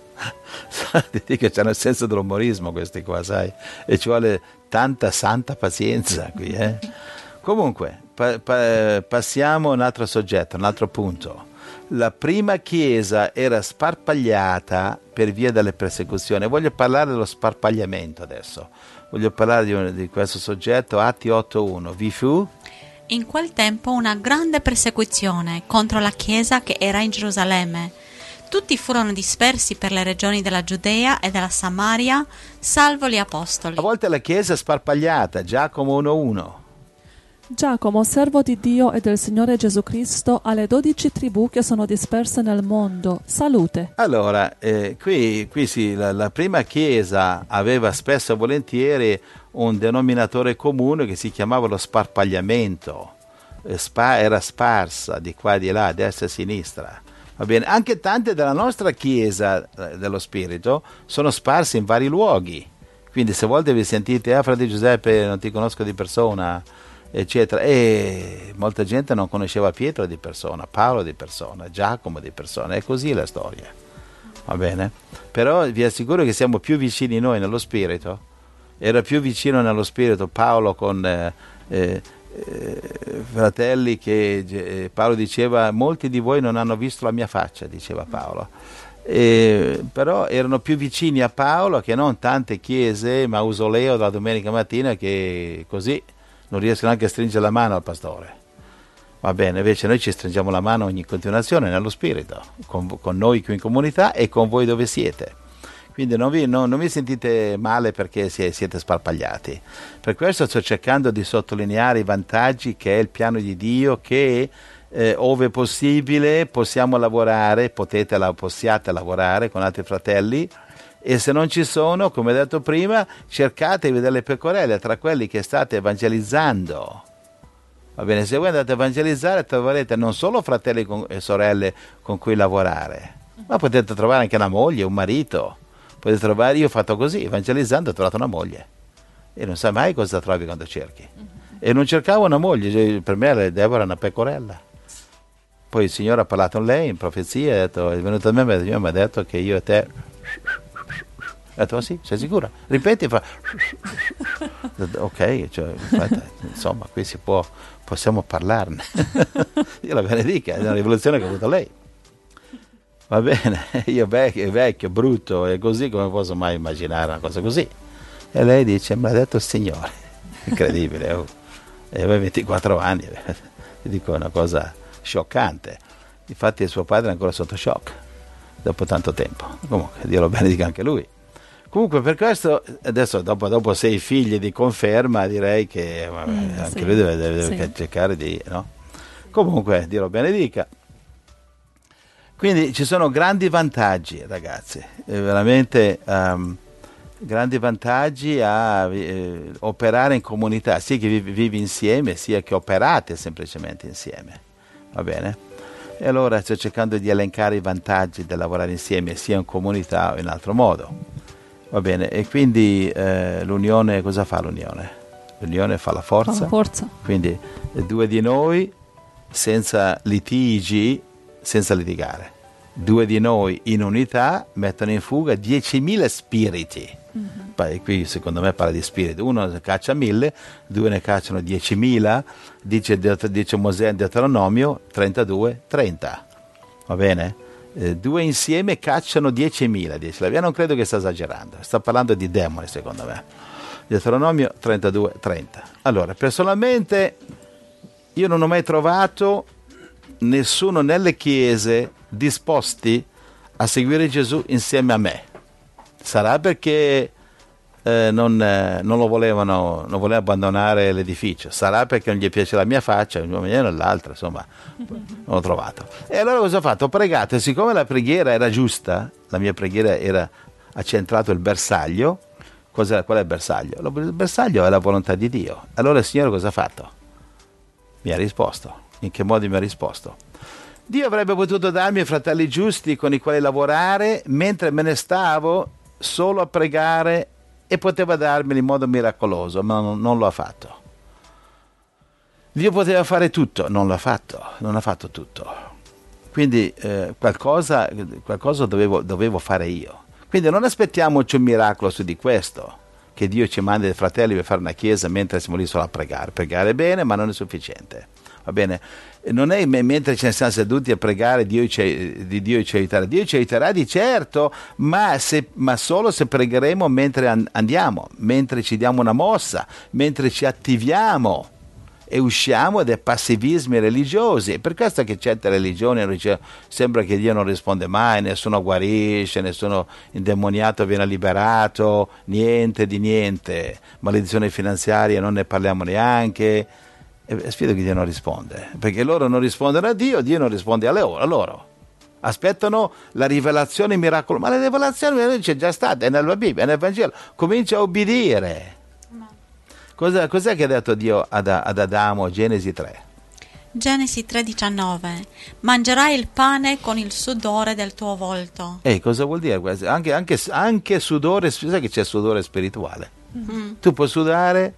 Ti dico che c'hanno il senso dell'umorismo questi qua, sai, e ci vuole tanta santa pazienza qui, eh? Comunque pa- pa- passiamo a un altro soggetto, un altro punto. La prima chiesa era sparpagliata per via delle persecuzioni. Voglio parlare dello sparpagliamento adesso, voglio parlare di, un, di questo soggetto. Atti otto uno. Vi fu in quel tempo una grande persecuzione contro la chiesa che era in Gerusalemme. Tutti furono dispersi per le regioni della Giudea e della Samaria, salvo gli apostoli. A volte la chiesa è sparpagliata. Giacomo uno uno. Giacomo, servo di Dio e del Signore Gesù Cristo, alle dodici tribù che sono disperse nel mondo, salute. Allora, eh, qui, qui sì, la, la prima chiesa aveva spesso e volentieri un denominatore comune che si chiamava lo sparpagliamento. Eh, spa, era sparsa di qua e di là, a destra e a sinistra. Va bene, anche tante della nostra chiesa eh, dello Spirito sono sparse in vari luoghi. Quindi se a volte vi sentite, ah, frate Giuseppe, non ti conosco di persona, eccetera, e molta gente non conosceva Pietro di persona, Paolo di persona, Giacomo di persona, è così la storia. Va bene? Però vi assicuro che siamo più vicini noi nello Spirito. Era più vicino nello Spirito Paolo con... Eh, eh, Eh, fratelli, che eh, Paolo diceva molti di voi non hanno visto la mia faccia, diceva Paolo, eh, però erano più vicini a Paolo che non tante chiese mausoleo della domenica mattina che così non riescono anche a stringere la mano al pastore. Va bene, invece noi ci stringiamo la mano ogni continuazione nello Spirito, con, con noi qui in comunità e con voi dove siete. Quindi non vi, non, non vi sentite male perché siete sparpagliati. Per questo sto cercando di sottolineare i vantaggi che è il piano di Dio, che eh, ove possibile possiamo lavorare, potete, la, possiate lavorare con altri fratelli, e se non ci sono, come detto prima, cercatevi delle pecorelle tra quelli che state evangelizzando. Va bene, se voi andate a evangelizzare troverete non solo fratelli con, e sorelle con cui lavorare, ma potete trovare anche una moglie, un marito. Potete trovare, io ho fatto così, evangelizzando ho trovato una moglie e non sai mai cosa trovi quando cerchi. Uh-huh. E non cercavo una moglie, per me Deborah è una pecorella. Poi il Signore ha parlato con lei in profezia, ha detto, è venuto a me e mi ha detto che io e te... Ha detto, oh sì, sei sicura? Ripeti e fa... Ok, cioè, infatti, insomma, qui si può, possiamo parlarne. Io la benedica, è una rivoluzione che ha avuto lei. Va bene, io vecchio, vecchio, brutto e così, come posso mai immaginare una cosa così? E lei dice, me l'ha detto il Signore. Incredibile, oh. E aveva ventiquattro anni, ti dico una cosa scioccante. Infatti suo padre è ancora sotto shock, dopo tanto tempo. Comunque, Dio lo benedica anche lui. Comunque per questo, adesso dopo, dopo sei figli di conferma, direi che mm, anche sì, lui deve, deve, deve sì. cercare di... no? Comunque, Dio lo benedica. Quindi ci sono grandi vantaggi, ragazzi, eh, veramente um, grandi vantaggi a eh, operare in comunità, sia che vivi, vivi insieme, sia che operate semplicemente insieme, va bene? E allora sto cercando di elencare i vantaggi del lavorare insieme sia in comunità o in altro modo. Va bene, e quindi eh, l'unione, cosa fa l'unione? L'unione fa la forza. Fa la forza. Quindi due di noi senza litigi, senza litigare. Due di noi in unità mettono in fuga diecimila spiriti. Mm-hmm. Poi, qui secondo me parla di spiriti. Uno ne caccia mille, due ne cacciano diecimila, dice, dice Mosè in Deuteronomio trentadue trenta. Va bene? Eh, due insieme cacciano diecimila, dice la Via. Non credo che sta esagerando, sta parlando di demoni secondo me. Deuteronomio trentadue trenta. Allora, personalmente io non ho mai trovato nessuno nelle chiese disposti a seguire Gesù insieme a me. Sarà perché eh, non, eh, non lo volevano, non volevano abbandonare l'edificio, sarà perché non gli piace la mia faccia, in una maniera o nell'altra, insomma, non l'ho trovato. E allora cosa ho fatto? Ho pregato, e siccome la preghiera era giusta, la mia preghiera era accentrato il bersaglio. Cos'è, qual è il bersaglio? Il bersaglio è la volontà di Dio. Allora il Signore cosa ha fatto? Mi ha risposto. In che modo mi ha risposto? Dio avrebbe potuto darmi fratelli giusti con i quali lavorare mentre me ne stavo solo a pregare, e poteva darmeli in modo miracoloso, ma non, non lo ha fatto. Dio poteva fare tutto, non l'ha fatto, non ha fatto tutto. Quindi eh, qualcosa, qualcosa dovevo, dovevo fare io. Quindi non aspettiamoci un miracolo su di questo, che Dio ci mandi dei fratelli per fare una chiesa mentre siamo lì solo a pregare. Pregare bene, ma non è sufficiente. Va bene? Non è mentre ci siamo seduti a pregare Dio ci, di Dio ci aiuterà. Dio ci aiuterà di certo, ma, se, ma solo se pregheremo mentre andiamo, mentre ci diamo una mossa, mentre ci attiviamo e usciamo dai passivismi religiosi. È per questo che certe religioni sembra che Dio non risponde mai, nessuno guarisce, nessuno indemoniato viene liberato, niente di niente, maledizione finanziaria non ne parliamo neanche. E sfido che Dio non risponde, perché loro non rispondono a Dio, Dio non risponde a loro. Aspettano la rivelazione miracolosa, ma la rivelazione c'è già stata, è nella Bibbia, è nel Vangelo. Comincia a obbedire. Cosa, cos'è che ha detto Dio ad, ad Adamo? Genesi tre. Genesi tre diciannove. Mangerai il pane con il sudore del tuo volto. E cosa vuol dire questo? Anche, anche, anche sudore, sai che c'è sudore spirituale. Mm-hmm. Tu puoi sudare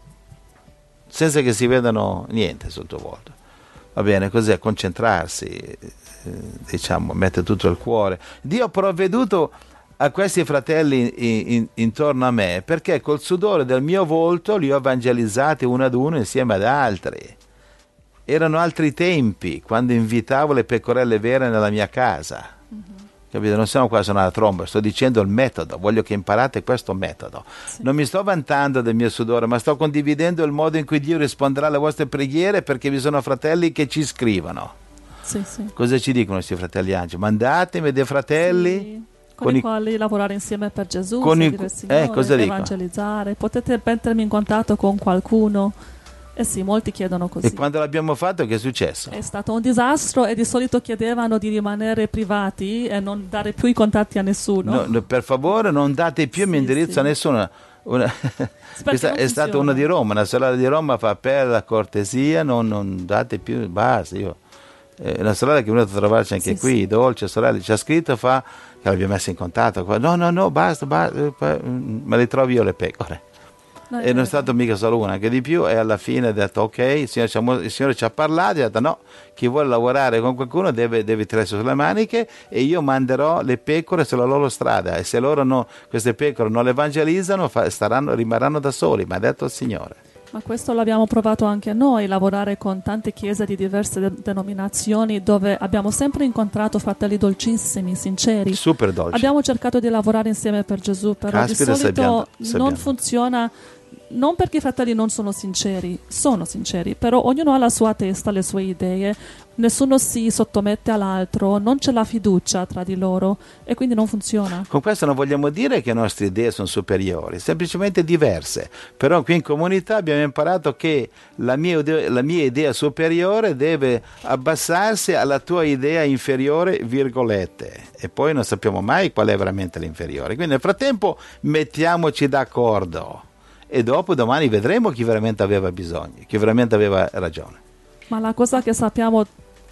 senza che si vedano niente sul tuo volto. Va bene, cos'è? Concentrarsi, eh, diciamo, mettere tutto il cuore. Dio ha provveduto a questi fratelli in, in, intorno a me, perché col sudore del mio volto li ho evangelizzati uno ad uno insieme ad altri. Erano altri tempi, quando invitavo le pecorelle vere nella mia casa. Mm-hmm. Capite? Non siamo qua a suonare la tromba, sto dicendo il metodo, voglio che imparate questo metodo. Sì. Non mi sto vantando del mio sudore, ma sto condividendo il modo in cui Dio risponderà alle vostre preghiere, perché vi sono fratelli che ci scrivono. Sì, sì. Cosa ci dicono questi fratelli angeli? Mandatemi dei fratelli... Sì. Con, con i quali lavorare insieme per Gesù, con seguire i, il Signore, eh, cosa evangelizzare. Dico? Potete mettermi in contatto con qualcuno. Eh sì, molti chiedono così. E quando l'abbiamo fatto, che è successo? È stato un disastro, e di solito chiedevano di rimanere privati e non dare più i contatti a nessuno. No, per favore, non date più il mio sì, indirizzo sì. a nessuno. Una, questa è stata una di Roma, una sorella di Roma fa: per la cortesia non, non date più, basta. Io eh, una sorella che è venuta a trovarci anche sì, qui, sì. Dolce sorella, ci ha scritto, fa che l'abbiamo messo in contatto, no no no basta, basta, me le trovo io le pecore. No, e non è stato mica solo una, anche di più, e alla fine ha detto ok, il Signore, il Signore ci ha parlato e ha detto no, chi vuole lavorare con qualcuno deve, deve tirarsi sulle maniche, e io manderò le pecore sulla loro strada, e se loro no, queste pecore non le evangelizzano fa, staranno, rimarranno da soli, ma ha detto il Signore. Ma questo l'abbiamo provato anche noi, lavorare con tante chiese di diverse de- denominazioni, dove abbiamo sempre incontrato fratelli dolcissimi, sinceri. Super dolci. Abbiamo cercato di lavorare insieme per Gesù, però Caspita, di solito sabbiamo, sabbiamo. non funziona, non perché i fratelli non sono sinceri, sono sinceri, però ognuno ha la sua testa, le sue idee, nessuno si sottomette all'altro, non c'è la fiducia tra di loro, e quindi non funziona. Con questo non vogliamo dire che le nostre idee sono superiori, semplicemente diverse. Però qui in comunità abbiamo imparato che la mia idea, la mia idea superiore deve abbassarsi alla tua idea inferiore, virgolette, e poi non sappiamo mai qual è veramente l'inferiore. Quindi nel frattempo mettiamoci d'accordo, e dopo domani vedremo chi veramente aveva bisogno, chi veramente aveva ragione. Ma la cosa che sappiamo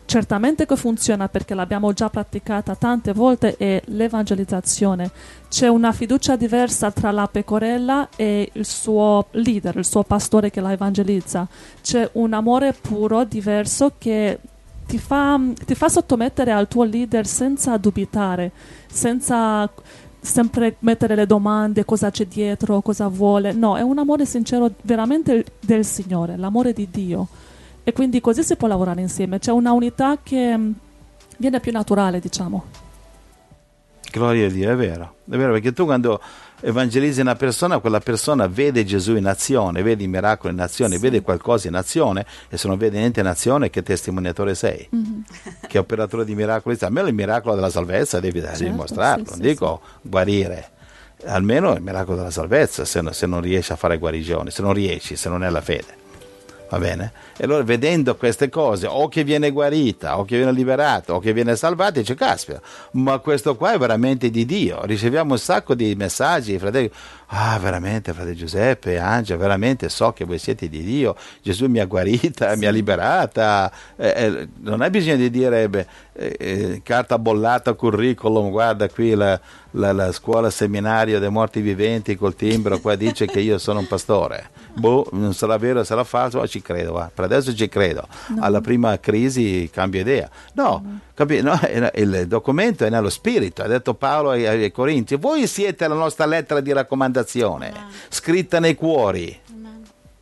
certamente che funziona perché l'abbiamo già praticata tante volte, è l'evangelizzazione. C'è una fiducia diversa tra la pecorella e il suo leader, il suo pastore che la evangelizza. C'è un amore puro, diverso, che ti fa, ti fa sottomettere al tuo leader senza dubitare, senza sempre mettere le domande, cosa c'è dietro, cosa vuole. No, è un amore sincero veramente del Signore, l'amore di Dio. E quindi così si può lavorare insieme, c'è una unità che mh, viene più naturale, diciamo. Gloria a Dio, è vero, è vero, perché tu quando evangelizzi una persona, quella persona vede Gesù in azione, vede i miracoli in azione, sì. Vede qualcosa in azione, e se non vede niente in azione, che testimoniatore sei? Mm-hmm. Che operatore di miracoli? Almeno il miracolo della salvezza devi, certo, devi dimostrarlo, sì, non sì, dico sì. guarire, almeno il miracolo della salvezza, se, se non riesci a fare guarigioni, se non riesci, se non è la fede. Va bene? E allora vedendo queste cose, o che viene guarita, o che viene liberato, o che viene salvato, dice caspita, ma questo qua è veramente di Dio. Riceviamo un sacco di messaggi, fratelli, ah veramente fratello Giuseppe, Angela, veramente so che voi siete di Dio, Gesù mi ha guarita, sì. mi ha liberata, eh, eh, non hai bisogno di dire beh, eh, carta bollata, curriculum, guarda qui la, la, la scuola seminario dei morti viventi col timbro, qua dice che io sono un pastore. Boh, non sarà vero, sarà falso, ma ci credo, va. Per adesso ci credo. No. Alla prima crisi cambio idea. No, no. Capi- no, il documento è nello spirito, ha detto Paolo ai, ai Corinzi, voi siete la nostra lettera di raccomandazione, no. scritta nei cuori. No.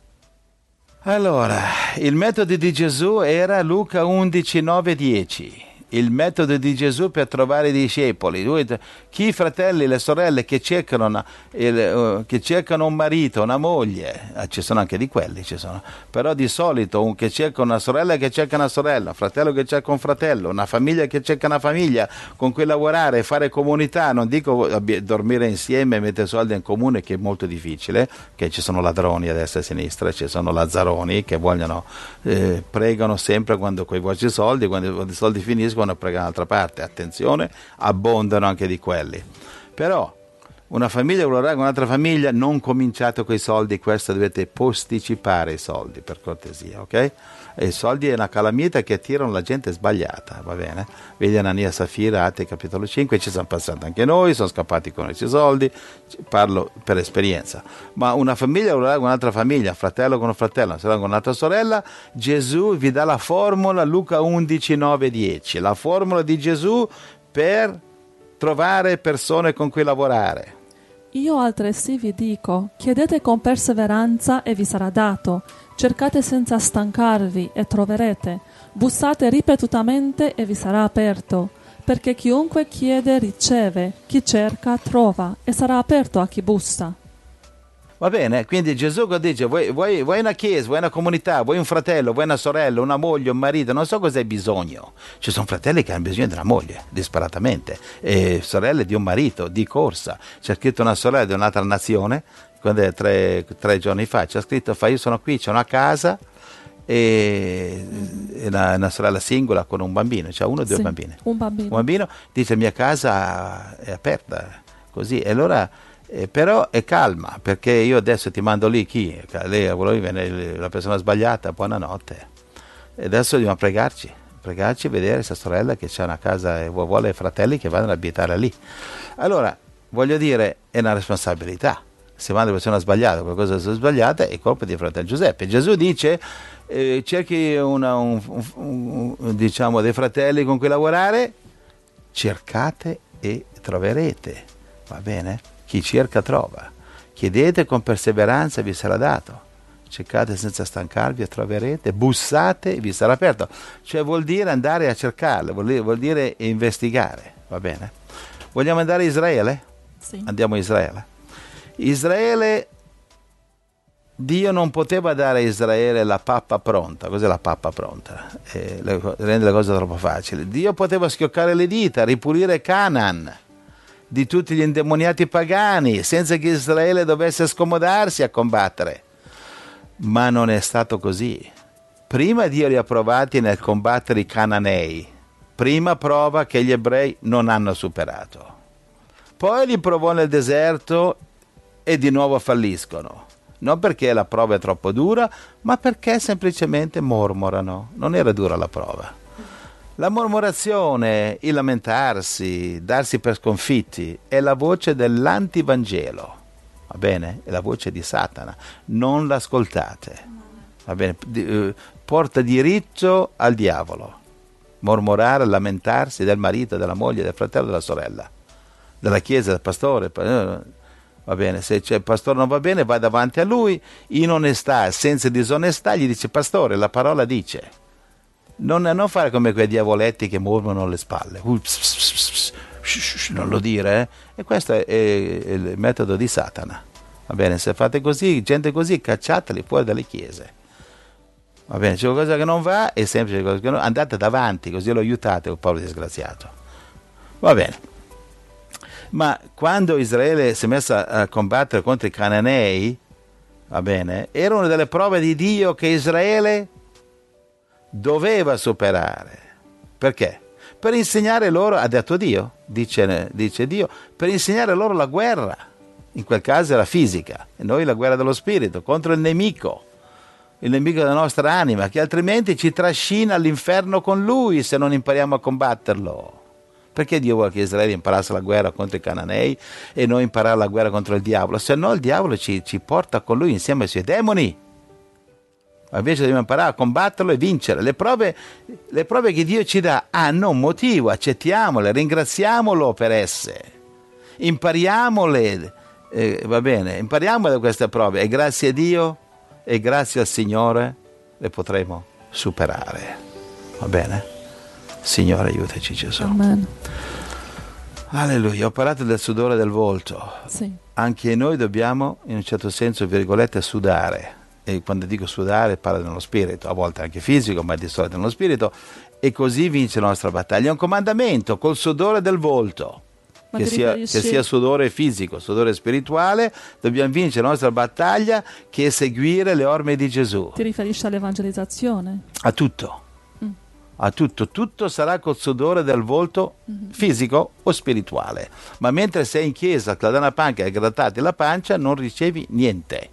Allora, il metodo di Gesù era Luca undici, nove, dieci. Il metodo di Gesù per trovare i discepoli. Lui, chi i fratelli e le sorelle che cercano, una, il, uh, che cercano un marito, una moglie, eh, ci sono anche di quelli, ci sono. Però di solito un che cerca una sorella che cerca una sorella, un fratello che cerca un fratello, una famiglia che cerca una famiglia con cui lavorare, fare comunità. Non dico dormire insieme e mettere soldi in comune, che è molto difficile, che ci sono ladroni a destra e a sinistra, ci sono lazzaroni che vogliono, eh, pregano sempre quando coi vostri soldi, quando, quando i soldi finiscono a pregare un'altra parte. Attenzione, abbondano anche di quelli. Però una famiglia vuole lavorare con un'altra famiglia, non cominciate con i soldi, questo dovete posticipare i soldi, per cortesia, ok? E i soldi è una calamita che attirano la gente sbagliata, va bene? Vedi Anania e Safira, Atti capitolo cinque, ci siamo passati anche noi, sono scappati con i soldi, parlo per esperienza. Ma una famiglia vuole lavorare con un'altra famiglia, fratello con un fratello, una sorella con un'altra sorella. Gesù vi dà la formula, Luca undici, nove, dieci, la formula di Gesù per trovare persone con cui lavorare. Io altresì vi dico, chiedete con perseveranza e vi sarà dato, cercate senza stancarvi e troverete, bussate ripetutamente e vi sarà aperto, perché chiunque chiede riceve, chi cerca trova e sarà aperto a chi bussa. Va bene, quindi Gesù dice, vuoi, vuoi, vuoi una chiesa, vuoi una comunità, vuoi un fratello, vuoi una sorella, una moglie, un marito, non so cosa hai bisogno. Ci sono fratelli che hanno bisogno di una moglie, disperatamente, e sorelle di un marito, di corsa. C'è scritto una sorella di un'altra nazione, quando è tre, tre giorni fa, c'è scritto, fa, io sono qui, c'è una casa, e una, una sorella singola con un bambino, cioè uno o due sì, bambini. Un bambino. Un bambino, dice, mia casa è aperta, così, e allora... Eh, però è calma, perché io adesso ti mando lì chi? Lei viene la persona sbagliata, buonanotte. E adesso dobbiamo pregarci, pregarci e vedere questa sorella che c'è una casa e vuole fratelli che vanno ad abitare lì. Allora, voglio dire, è una responsabilità. Se manda la persona sbagliata, qualcosa è sbagliata, è colpa di fratello Giuseppe. Gesù dice, eh, cerchi una, un, un, un, diciamo, dei fratelli con cui lavorare, cercate e troverete, va bene? Chi cerca trova, chiedete con perseveranza e vi sarà dato, cercate senza stancarvi e troverete, bussate e vi sarà aperto. Cioè vuol dire andare a cercarle, vuol dire, vuol dire investigare, va bene? Vogliamo andare a Israele? Sì. Andiamo a Israele. Israele, Dio non poteva dare a Israele la pappa pronta. Cos'è la pappa pronta? Eh, rende la cosa troppo facile. Dio poteva schioccare le dita, ripulire Canaan di tutti gli indemoniati pagani, senza che Israele dovesse scomodarsi a combattere. Ma non è stato così. Prima Dio li ha provati nel combattere i cananei, prima prova che gli ebrei non hanno superato. Poi li provò nel deserto e di nuovo falliscono. Non perché la prova è troppo dura, ma perché semplicemente mormorano. Non era dura la prova. La mormorazione, il lamentarsi, darsi per sconfitti è la voce dell'antivangelo, va bene? È la voce di Satana, non l'ascoltate, va bene? Porta diritto al diavolo, mormorare, lamentarsi del marito, della moglie, del fratello, della sorella, della chiesa, del pastore, va bene? Se c'è il pastore non va bene, vai davanti a lui, in onestà, senza disonestà, gli dice: pastore, la parola dice. Non, non fare come quei diavoletti che mormono alle spalle, uh, pss, pss, pss, pss, non lo dire, eh? E questo è, è, è il metodo di Satana, va bene? Se fate così, gente così, cacciateli fuori dalle chiese, va bene? C'è qualcosa che non va, è semplice, cosa che non, andate davanti, così lo aiutate, il povero disgraziato, va bene? Ma quando Israele si è messa a combattere contro i Cananei, va bene, era una delle prove di Dio che Israele doveva superare. Perché? Per insegnare loro, ha detto Dio, dice, dice Dio, per insegnare loro la guerra. In quel caso era fisica, e noi la guerra dello spirito, contro il nemico, il nemico della nostra anima, che altrimenti ci trascina all'inferno con lui se non impariamo a combatterlo. Perché Dio vuole che Israele imparasse la guerra contro i Cananei e noi imparare la guerra contro il diavolo? Se no il diavolo ci, ci porta con lui insieme ai suoi demoni. Invece dobbiamo imparare a combatterlo e vincere. Le prove, le prove che Dio ci dà hanno un motivo, accettiamole, ringraziamolo per esse, impariamole, eh, va bene, impariamo da queste prove e grazie a Dio e grazie al Signore le potremo superare, va bene? Signore, aiutaci Gesù. Amen. Alleluia. Ho parlato del sudore del volto. Sì. Anche noi dobbiamo, in un certo senso, virgolette, sudare. E quando dico sudare parlo dello spirito, a volte anche fisico, ma di solito nello spirito, e così vince la nostra battaglia. È un comandamento col sudore del volto, che sia, che sia sudore fisico, sudore spirituale. Dobbiamo vincere la nostra battaglia, che è seguire le orme di Gesù. Ti riferisci all'evangelizzazione? A tutto, mm. a tutto, tutto sarà col sudore del volto, mm-hmm. fisico o spirituale. Ma mentre sei in chiesa, con la panca e grattati la pancia, non ricevi niente.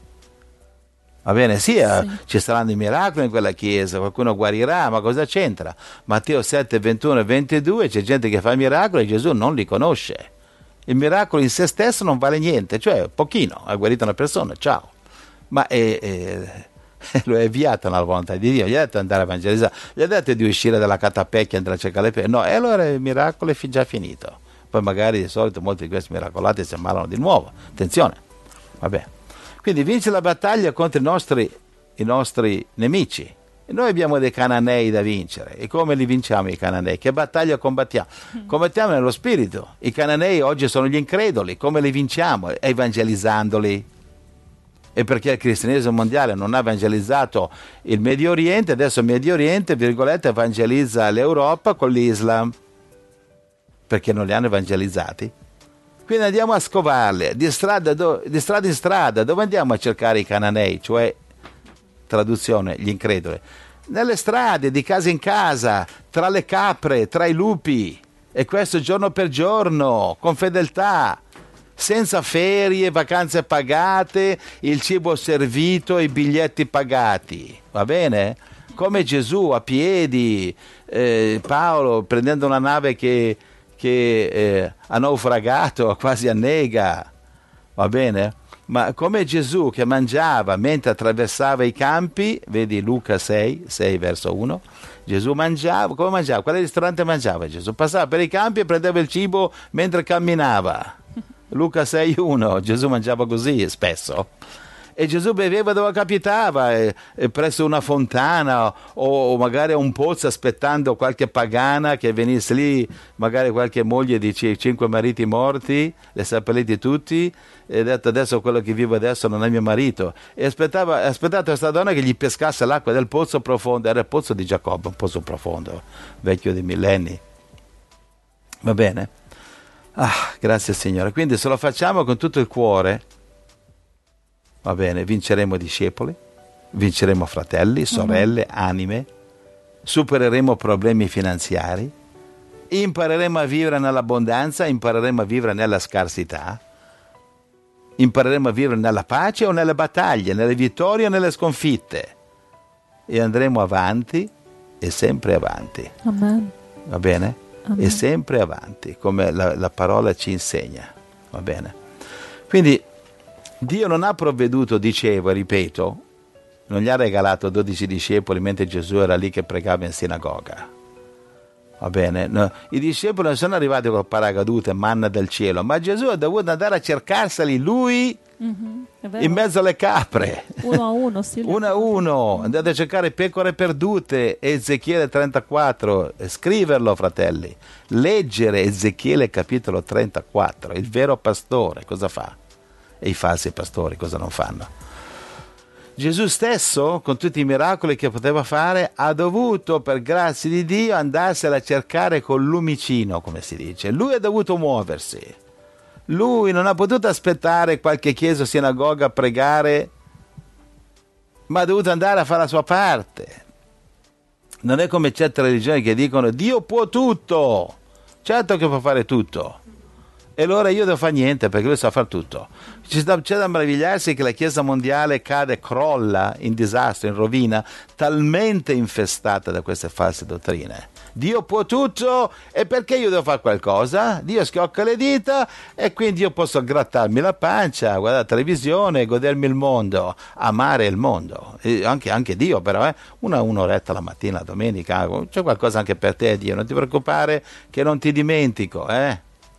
Va bene, sì, sì, ci saranno i miracoli in quella chiesa, qualcuno guarirà, ma cosa c'entra? Matteo sette, ventuno e ventidue, c'è gente che fa miracoli e Gesù non li conosce. Il miracolo in se stesso non vale niente, cioè pochino, ha guarito una persona, ciao. Ma è, è, lo è avviato nella volontà di Dio, gli ha detto di andare a evangelizzare, gli ha detto di uscire dalla catapecchia e andare a cercare le penne, no, e allora il miracolo è già finito. Poi magari di solito molti di questi miracolati si ammalano di nuovo, attenzione, vabbè. Quindi vince la battaglia contro i nostri, i nostri nemici. E noi abbiamo dei cananei da vincere. E come li vinciamo i cananei? Che battaglia combattiamo? Combattiamo nello spirito. I cananei oggi sono gli increduli. Come li vinciamo? Evangelizzandoli. E perché il cristianesimo mondiale non ha evangelizzato il Medio Oriente, adesso il Medio Oriente, virgolette, evangelizza l'Europa con l'Islam. Perché non li hanno evangelizzati. Quindi andiamo a scovarle di strada, do, di strada in strada. Dove andiamo a cercare i cananei? Cioè, traduzione, gli increduli. Nelle strade, di casa in casa, tra le capre, tra i lupi. E questo giorno per giorno, con fedeltà, senza ferie, vacanze pagate, il cibo servito, i biglietti pagati. Va bene? Come Gesù a piedi, eh, Paolo prendendo una nave che... che eh, ha naufragato, quasi annega, va bene? Ma come Gesù che mangiava mentre attraversava i campi, vedi Luca sei, sei verso uno, Gesù mangiava, come mangiava? Quale ristorante mangiava Gesù? Passava per i campi e prendeva il cibo mentre camminava. Luca sei uno, Gesù mangiava così spesso. E Gesù beveva dove capitava, e, e presso una fontana o, o magari a un pozzo aspettando qualche pagana che venisse lì, magari qualche moglie di c- cinque mariti morti, le seppelliti tutti, e ha detto adesso quello che vivo adesso non è mio marito. E aspettava, aspettava questa donna che gli pescasse l'acqua del pozzo profondo, era il pozzo di Giacobbe, un pozzo profondo, vecchio di millenni. Va bene? Ah, grazie Signore. Quindi se lo facciamo con tutto il cuore, va bene, vinceremo discepoli, vinceremo fratelli, sorelle, uh-huh. anime, supereremo problemi finanziari, impareremo a vivere nell'abbondanza, impareremo a vivere nella scarsità, impareremo a vivere nella pace o nelle battaglie, nelle vittorie o nelle sconfitte, e andremo avanti e sempre avanti. Amen. va bene? Amen. E sempre avanti, come la, la parola ci insegna, va bene? Quindi Dio non ha provveduto, dicevo e ripeto, non gli ha regalato dodici discepoli mentre Gesù era lì che pregava in sinagoga, va bene? No, i discepoli non sono arrivati col paracadute, manna del cielo, ma Gesù ha dovuto andare a cercarseli lui, mm-hmm, in mezzo alle capre, uno a uno, sì, uno a uno, andate a cercare pecore perdute, Ezechiele trentaquattro, scriverlo, fratelli, leggere Ezechiele capitolo trentaquattro, il vero pastore cosa fa e i falsi pastori cosa non fanno. Gesù stesso, con tutti i miracoli che poteva fare, ha dovuto, per grazia di Dio, andarsela a cercare col lumicino, come si dice. Lui ha dovuto muoversi. Lui non ha potuto aspettare qualche chiesa o sinagoga a pregare, ma ha dovuto andare a fare la sua parte. Non è come certe religioni che dicono Dio può tutto. Certo che può fare tutto. E allora io devo fare niente perché lui sa fare tutto. C'è da, c'è da meravigliarsi che la Chiesa mondiale cade, crolla in disastro, in rovina, talmente infestata da queste false dottrine. Dio può tutto e perché io devo fare qualcosa? Dio schiocca le dita e quindi io posso grattarmi la pancia, guardare la televisione, godermi il mondo, amare il mondo. E anche, anche Dio però, eh? Una un'oretta la mattina, la domenica, c'è qualcosa anche per te, Dio, non ti preoccupare che non ti dimentico, eh?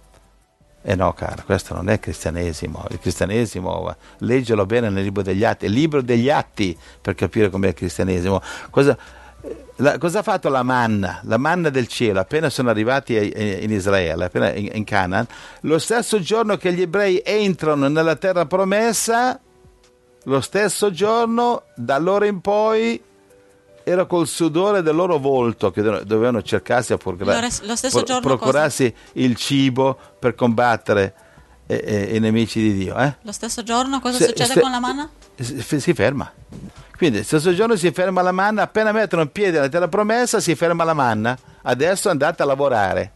Eh no, caro, questo non è cristianesimo. Il cristianesimo, leggelo bene nel libro degli Atti, il libro degli Atti per capire com'è il cristianesimo. Cosa, la, cosa ha fatto la manna? La manna del cielo, appena sono arrivati in Israele, appena in, in Canaan, lo stesso giorno che gli ebrei entrano nella terra promessa, lo stesso giorno, da allora in poi, era col sudore del loro volto che dovevano cercarsi a procura- lo stesso pro- giorno procurarsi cosa? Il cibo per combattere eh, eh, i nemici di Dio. Eh? Lo stesso giorno cosa se, succede se, con la manna? Si, si ferma. Quindi lo stesso giorno si ferma la manna, appena mettono piede nella terra promessa si ferma la manna. Adesso andate a lavorare.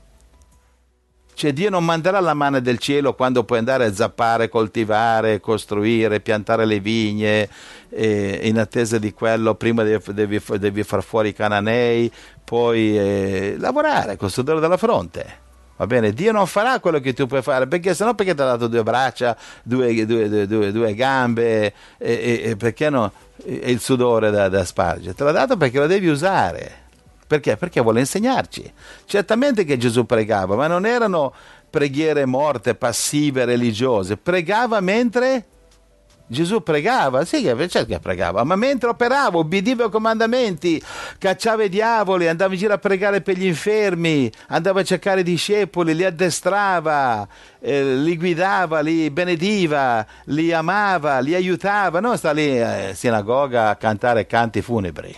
Cioè Dio non manderà la manna del cielo quando puoi andare a zappare, coltivare, costruire, piantare le vigne, eh, in attesa di quello prima devi, devi, devi far fuori i cananei, poi eh, lavorare col sudore della fronte. Va bene? Dio non farà quello che tu puoi fare, perché sennò perché ti ha dato due braccia, due, due, due, due, due gambe, e, e, e perché no? E il sudore da, da spargere? Te l'ha dato perché lo devi usare. Perché? Perché vuole insegnarci. Certamente che Gesù pregava, ma non erano preghiere morte, passive, religiose. Pregava mentre Gesù pregava, sì che certo che pregava, ma mentre operava, ubbidiva ai comandamenti, cacciava i diavoli, andava in giro a pregare per gli infermi, andava a cercare i discepoli, li addestrava, eh, li guidava, li benediva, li amava, li aiutava. Non sta lì in sinagoga a cantare canti funebri.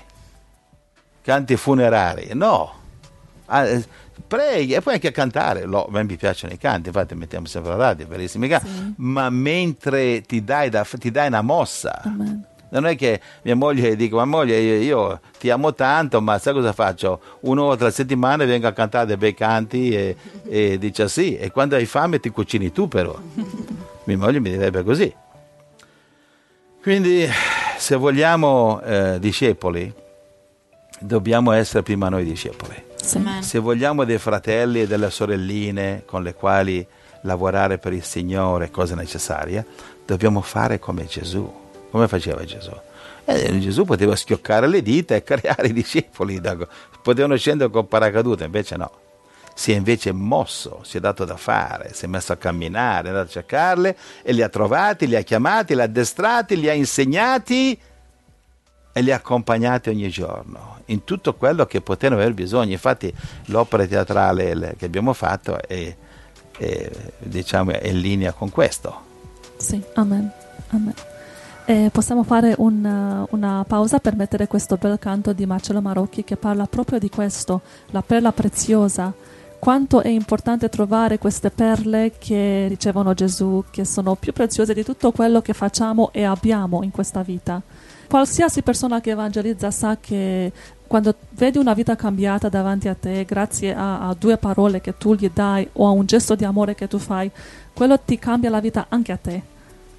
Canti funerari, no, ah, preghi e poi anche a cantare. No, a me mi piacciono i canti, infatti mettiamo sempre la radio, bellissimi canti, sì. Ma mentre ti dai, da, ti dai una mossa. Amen. Non è che mia moglie dico, ma moglie io, io ti amo tanto, ma sai cosa faccio? Una volta alla settimana vengo a cantare dei bei canti e, e dice sì, e quando hai fame ti cucini tu però. Mia moglie mi direbbe così. Quindi se vogliamo eh, discepoli, dobbiamo essere prima noi discepoli. Sì. Se vogliamo dei fratelli e delle sorelline con le quali lavorare per il Signore, cose necessarie, dobbiamo fare come Gesù. Come faceva Gesù? Eh, Gesù poteva schioccare le dita e creare i discepoli, potevano scendere con paracadute, invece no. Si è invece mosso, si è dato da fare, si è messo a camminare, è andato a cercarle e li ha trovati, li ha chiamati, li ha addestrati, li ha insegnati e li ha accompagnati ogni giorno in tutto quello che potevano aver bisogno. Infatti l'opera teatrale che abbiamo fatto è, è, diciamo, è in linea con questo. Sì, amen, amen. Eh, possiamo fare un, una pausa per mettere questo bel canto di Marcello Marocchi che parla proprio di questo, la perla preziosa. Quanto è importante trovare queste perle che ricevono Gesù, che sono più preziose di tutto quello che facciamo e abbiamo in questa vita. Qualsiasi persona che evangelizza sa che quando vedi una vita cambiata davanti a te grazie a, a due parole che tu gli dai o a un gesto di amore che tu fai, quello ti cambia la vita anche a te.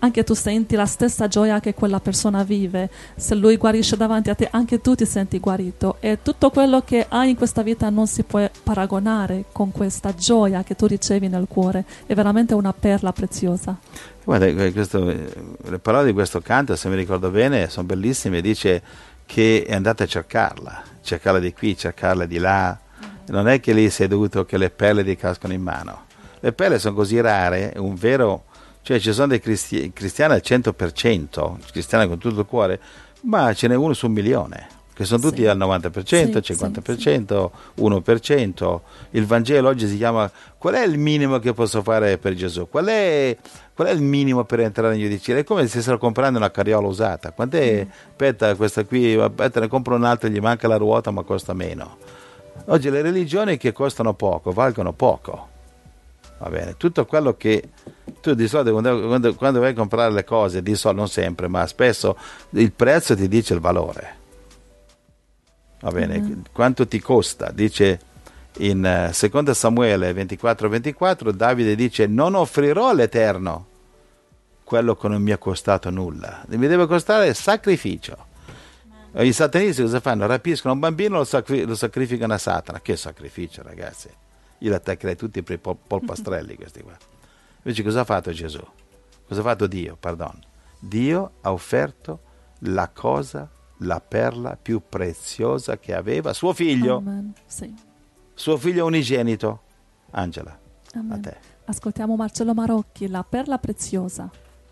anche tu senti la stessa gioia che quella persona vive. Se lui guarisce davanti a te, anche tu ti senti guarito, e tutto quello che hai in questa vita non si può paragonare con questa gioia che tu ricevi nel cuore. È veramente una perla preziosa. Guarda, questo, le parole di questo canto, se mi ricordo bene, sono bellissime. Dice che andate a cercarla, cercarla di qui, cercarla di là. Non è che lì seduto che le perle ti cascano in mano. Le perle sono così rare, un vero, cioè ci sono dei cristi- cristiani al cento per cento, cristiani con tutto il cuore, ma ce n'è uno su un milione, che sono tutti sì. al novanta per cento, sì, cinquanta per cento, sì, sì. uno per cento. Il Vangelo oggi si chiama qual è il minimo che posso fare per Gesù? Qual è, qual è il minimo per entrare in giudizio? È come se stessero comprando una carriola usata. Quant'è? Mm. Aspetta, questa qui, aspetta, ne compro un'altra, gli manca la ruota ma costa meno. Oggi le religioni che costano poco valgono poco. Va bene, tutto quello che tu di solito quando, quando, quando vai a comprare le cose, di solito non sempre, ma spesso il prezzo ti dice il valore. Va bene, mm-hmm. quanto ti costa? Dice in uh, seconda Samuele ventiquattro ventiquattro, Davide dice: non offrirò all'Eterno quello che non mi è costato nulla, mi deve costare sacrificio. I satanisti cosa fanno? Rapiscono un bambino, lo, sacri- lo sacrificano a Satana. Che sacrificio, ragazzi! Io li attaccherei tutti per i pol- polpastrelli questi qua. Invece cosa ha fatto Gesù? Cosa ha fatto Dio? Pardon. Dio ha offerto la cosa, la perla più preziosa che aveva, suo figlio. Amen. Sì. Suo figlio unigenito. Angela, Amen. a te. Ascoltiamo Marcello Marocchi, La perla preziosa.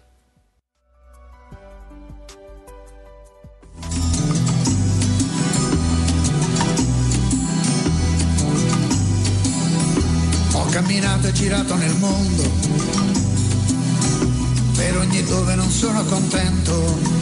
Ho camminato e girato nel mondo, per ogni dove non sono contento.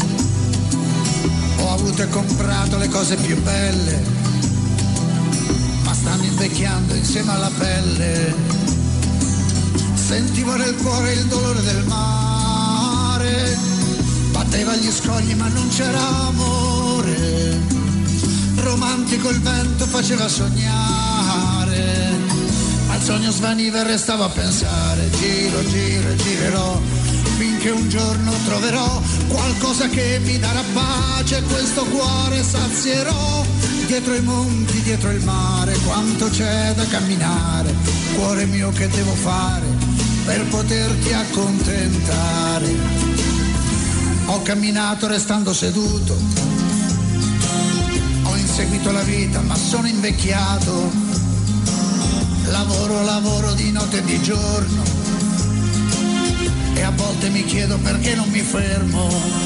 Ho avuto e comprato le cose più belle, ma stanno invecchiando insieme alla pelle. Sentivo nel cuore il dolore del mare, batteva gli scogli ma non c'era amore. Romantico il vento faceva sognare, al sogno svaniva e restavo a pensare. Giro, giro e girerò, finché un giorno troverò qualcosa che mi darà pace, questo cuore sazierò. Dietro i monti, dietro il mare, quanto c'è da camminare. Cuore mio, che devo fare per poterti accontentare? Ho camminato restando seduto, ho inseguito la vita ma sono invecchiato. Lavoro, lavoro di notte e di giorno, e a volte mi chiedo perché non mi fermo.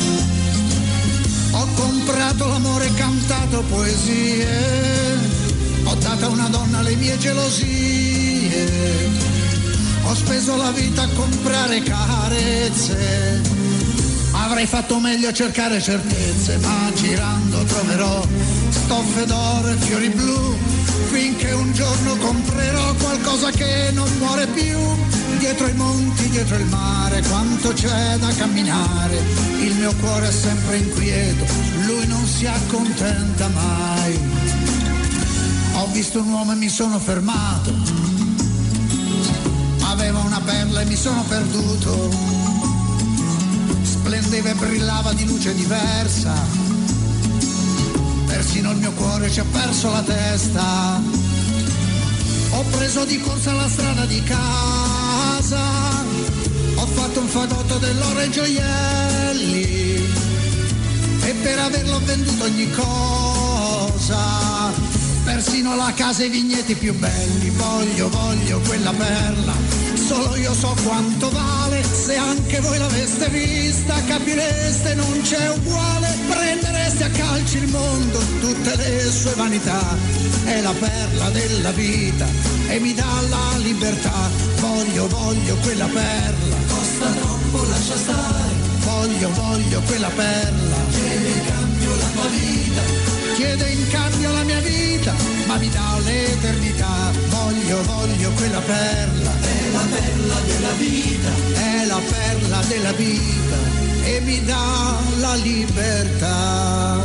Ho comprato l'amore e cantato poesie, ho dato a una donna le mie gelosie, ho speso la vita a comprare carezze. Avrei fatto meglio a cercare certezze, ma girando troverò stoffe d'oro e fiori blu, finché un giorno comprerò qualcosa che non muore più. Dietro i monti, dietro il mare, quanto c'è da camminare. Il mio cuore è sempre inquieto, lui non si accontenta mai. Ho visto un uomo e mi sono fermato, aveva una perla e mi sono perduto. Splendeva e brillava di luce diversa, persino il mio cuore ci ha perso la testa. Ho preso di corsa la strada di casa, ho fatto un fagotto dell'oro e gioielli, e per averlo venduto ogni cosa, persino la casa e i vigneti più belli. Voglio, voglio quella perla, solo io so quanto vale. Se anche voi l'aveste vista capireste non c'è uguale. Prendereste a calci il mondo, tutte le sue vanità. È la perla della vita e mi dà la libertà. Voglio, voglio quella perla, costa troppo, lascia stare. Voglio, voglio quella perla, chiede in cambio la tua vita. Chiede in cambio la mia vita, ma mi dà l'eternità. Voglio, voglio quella perla, è la perla della vita, è la perla della vita e mi dà la libertà.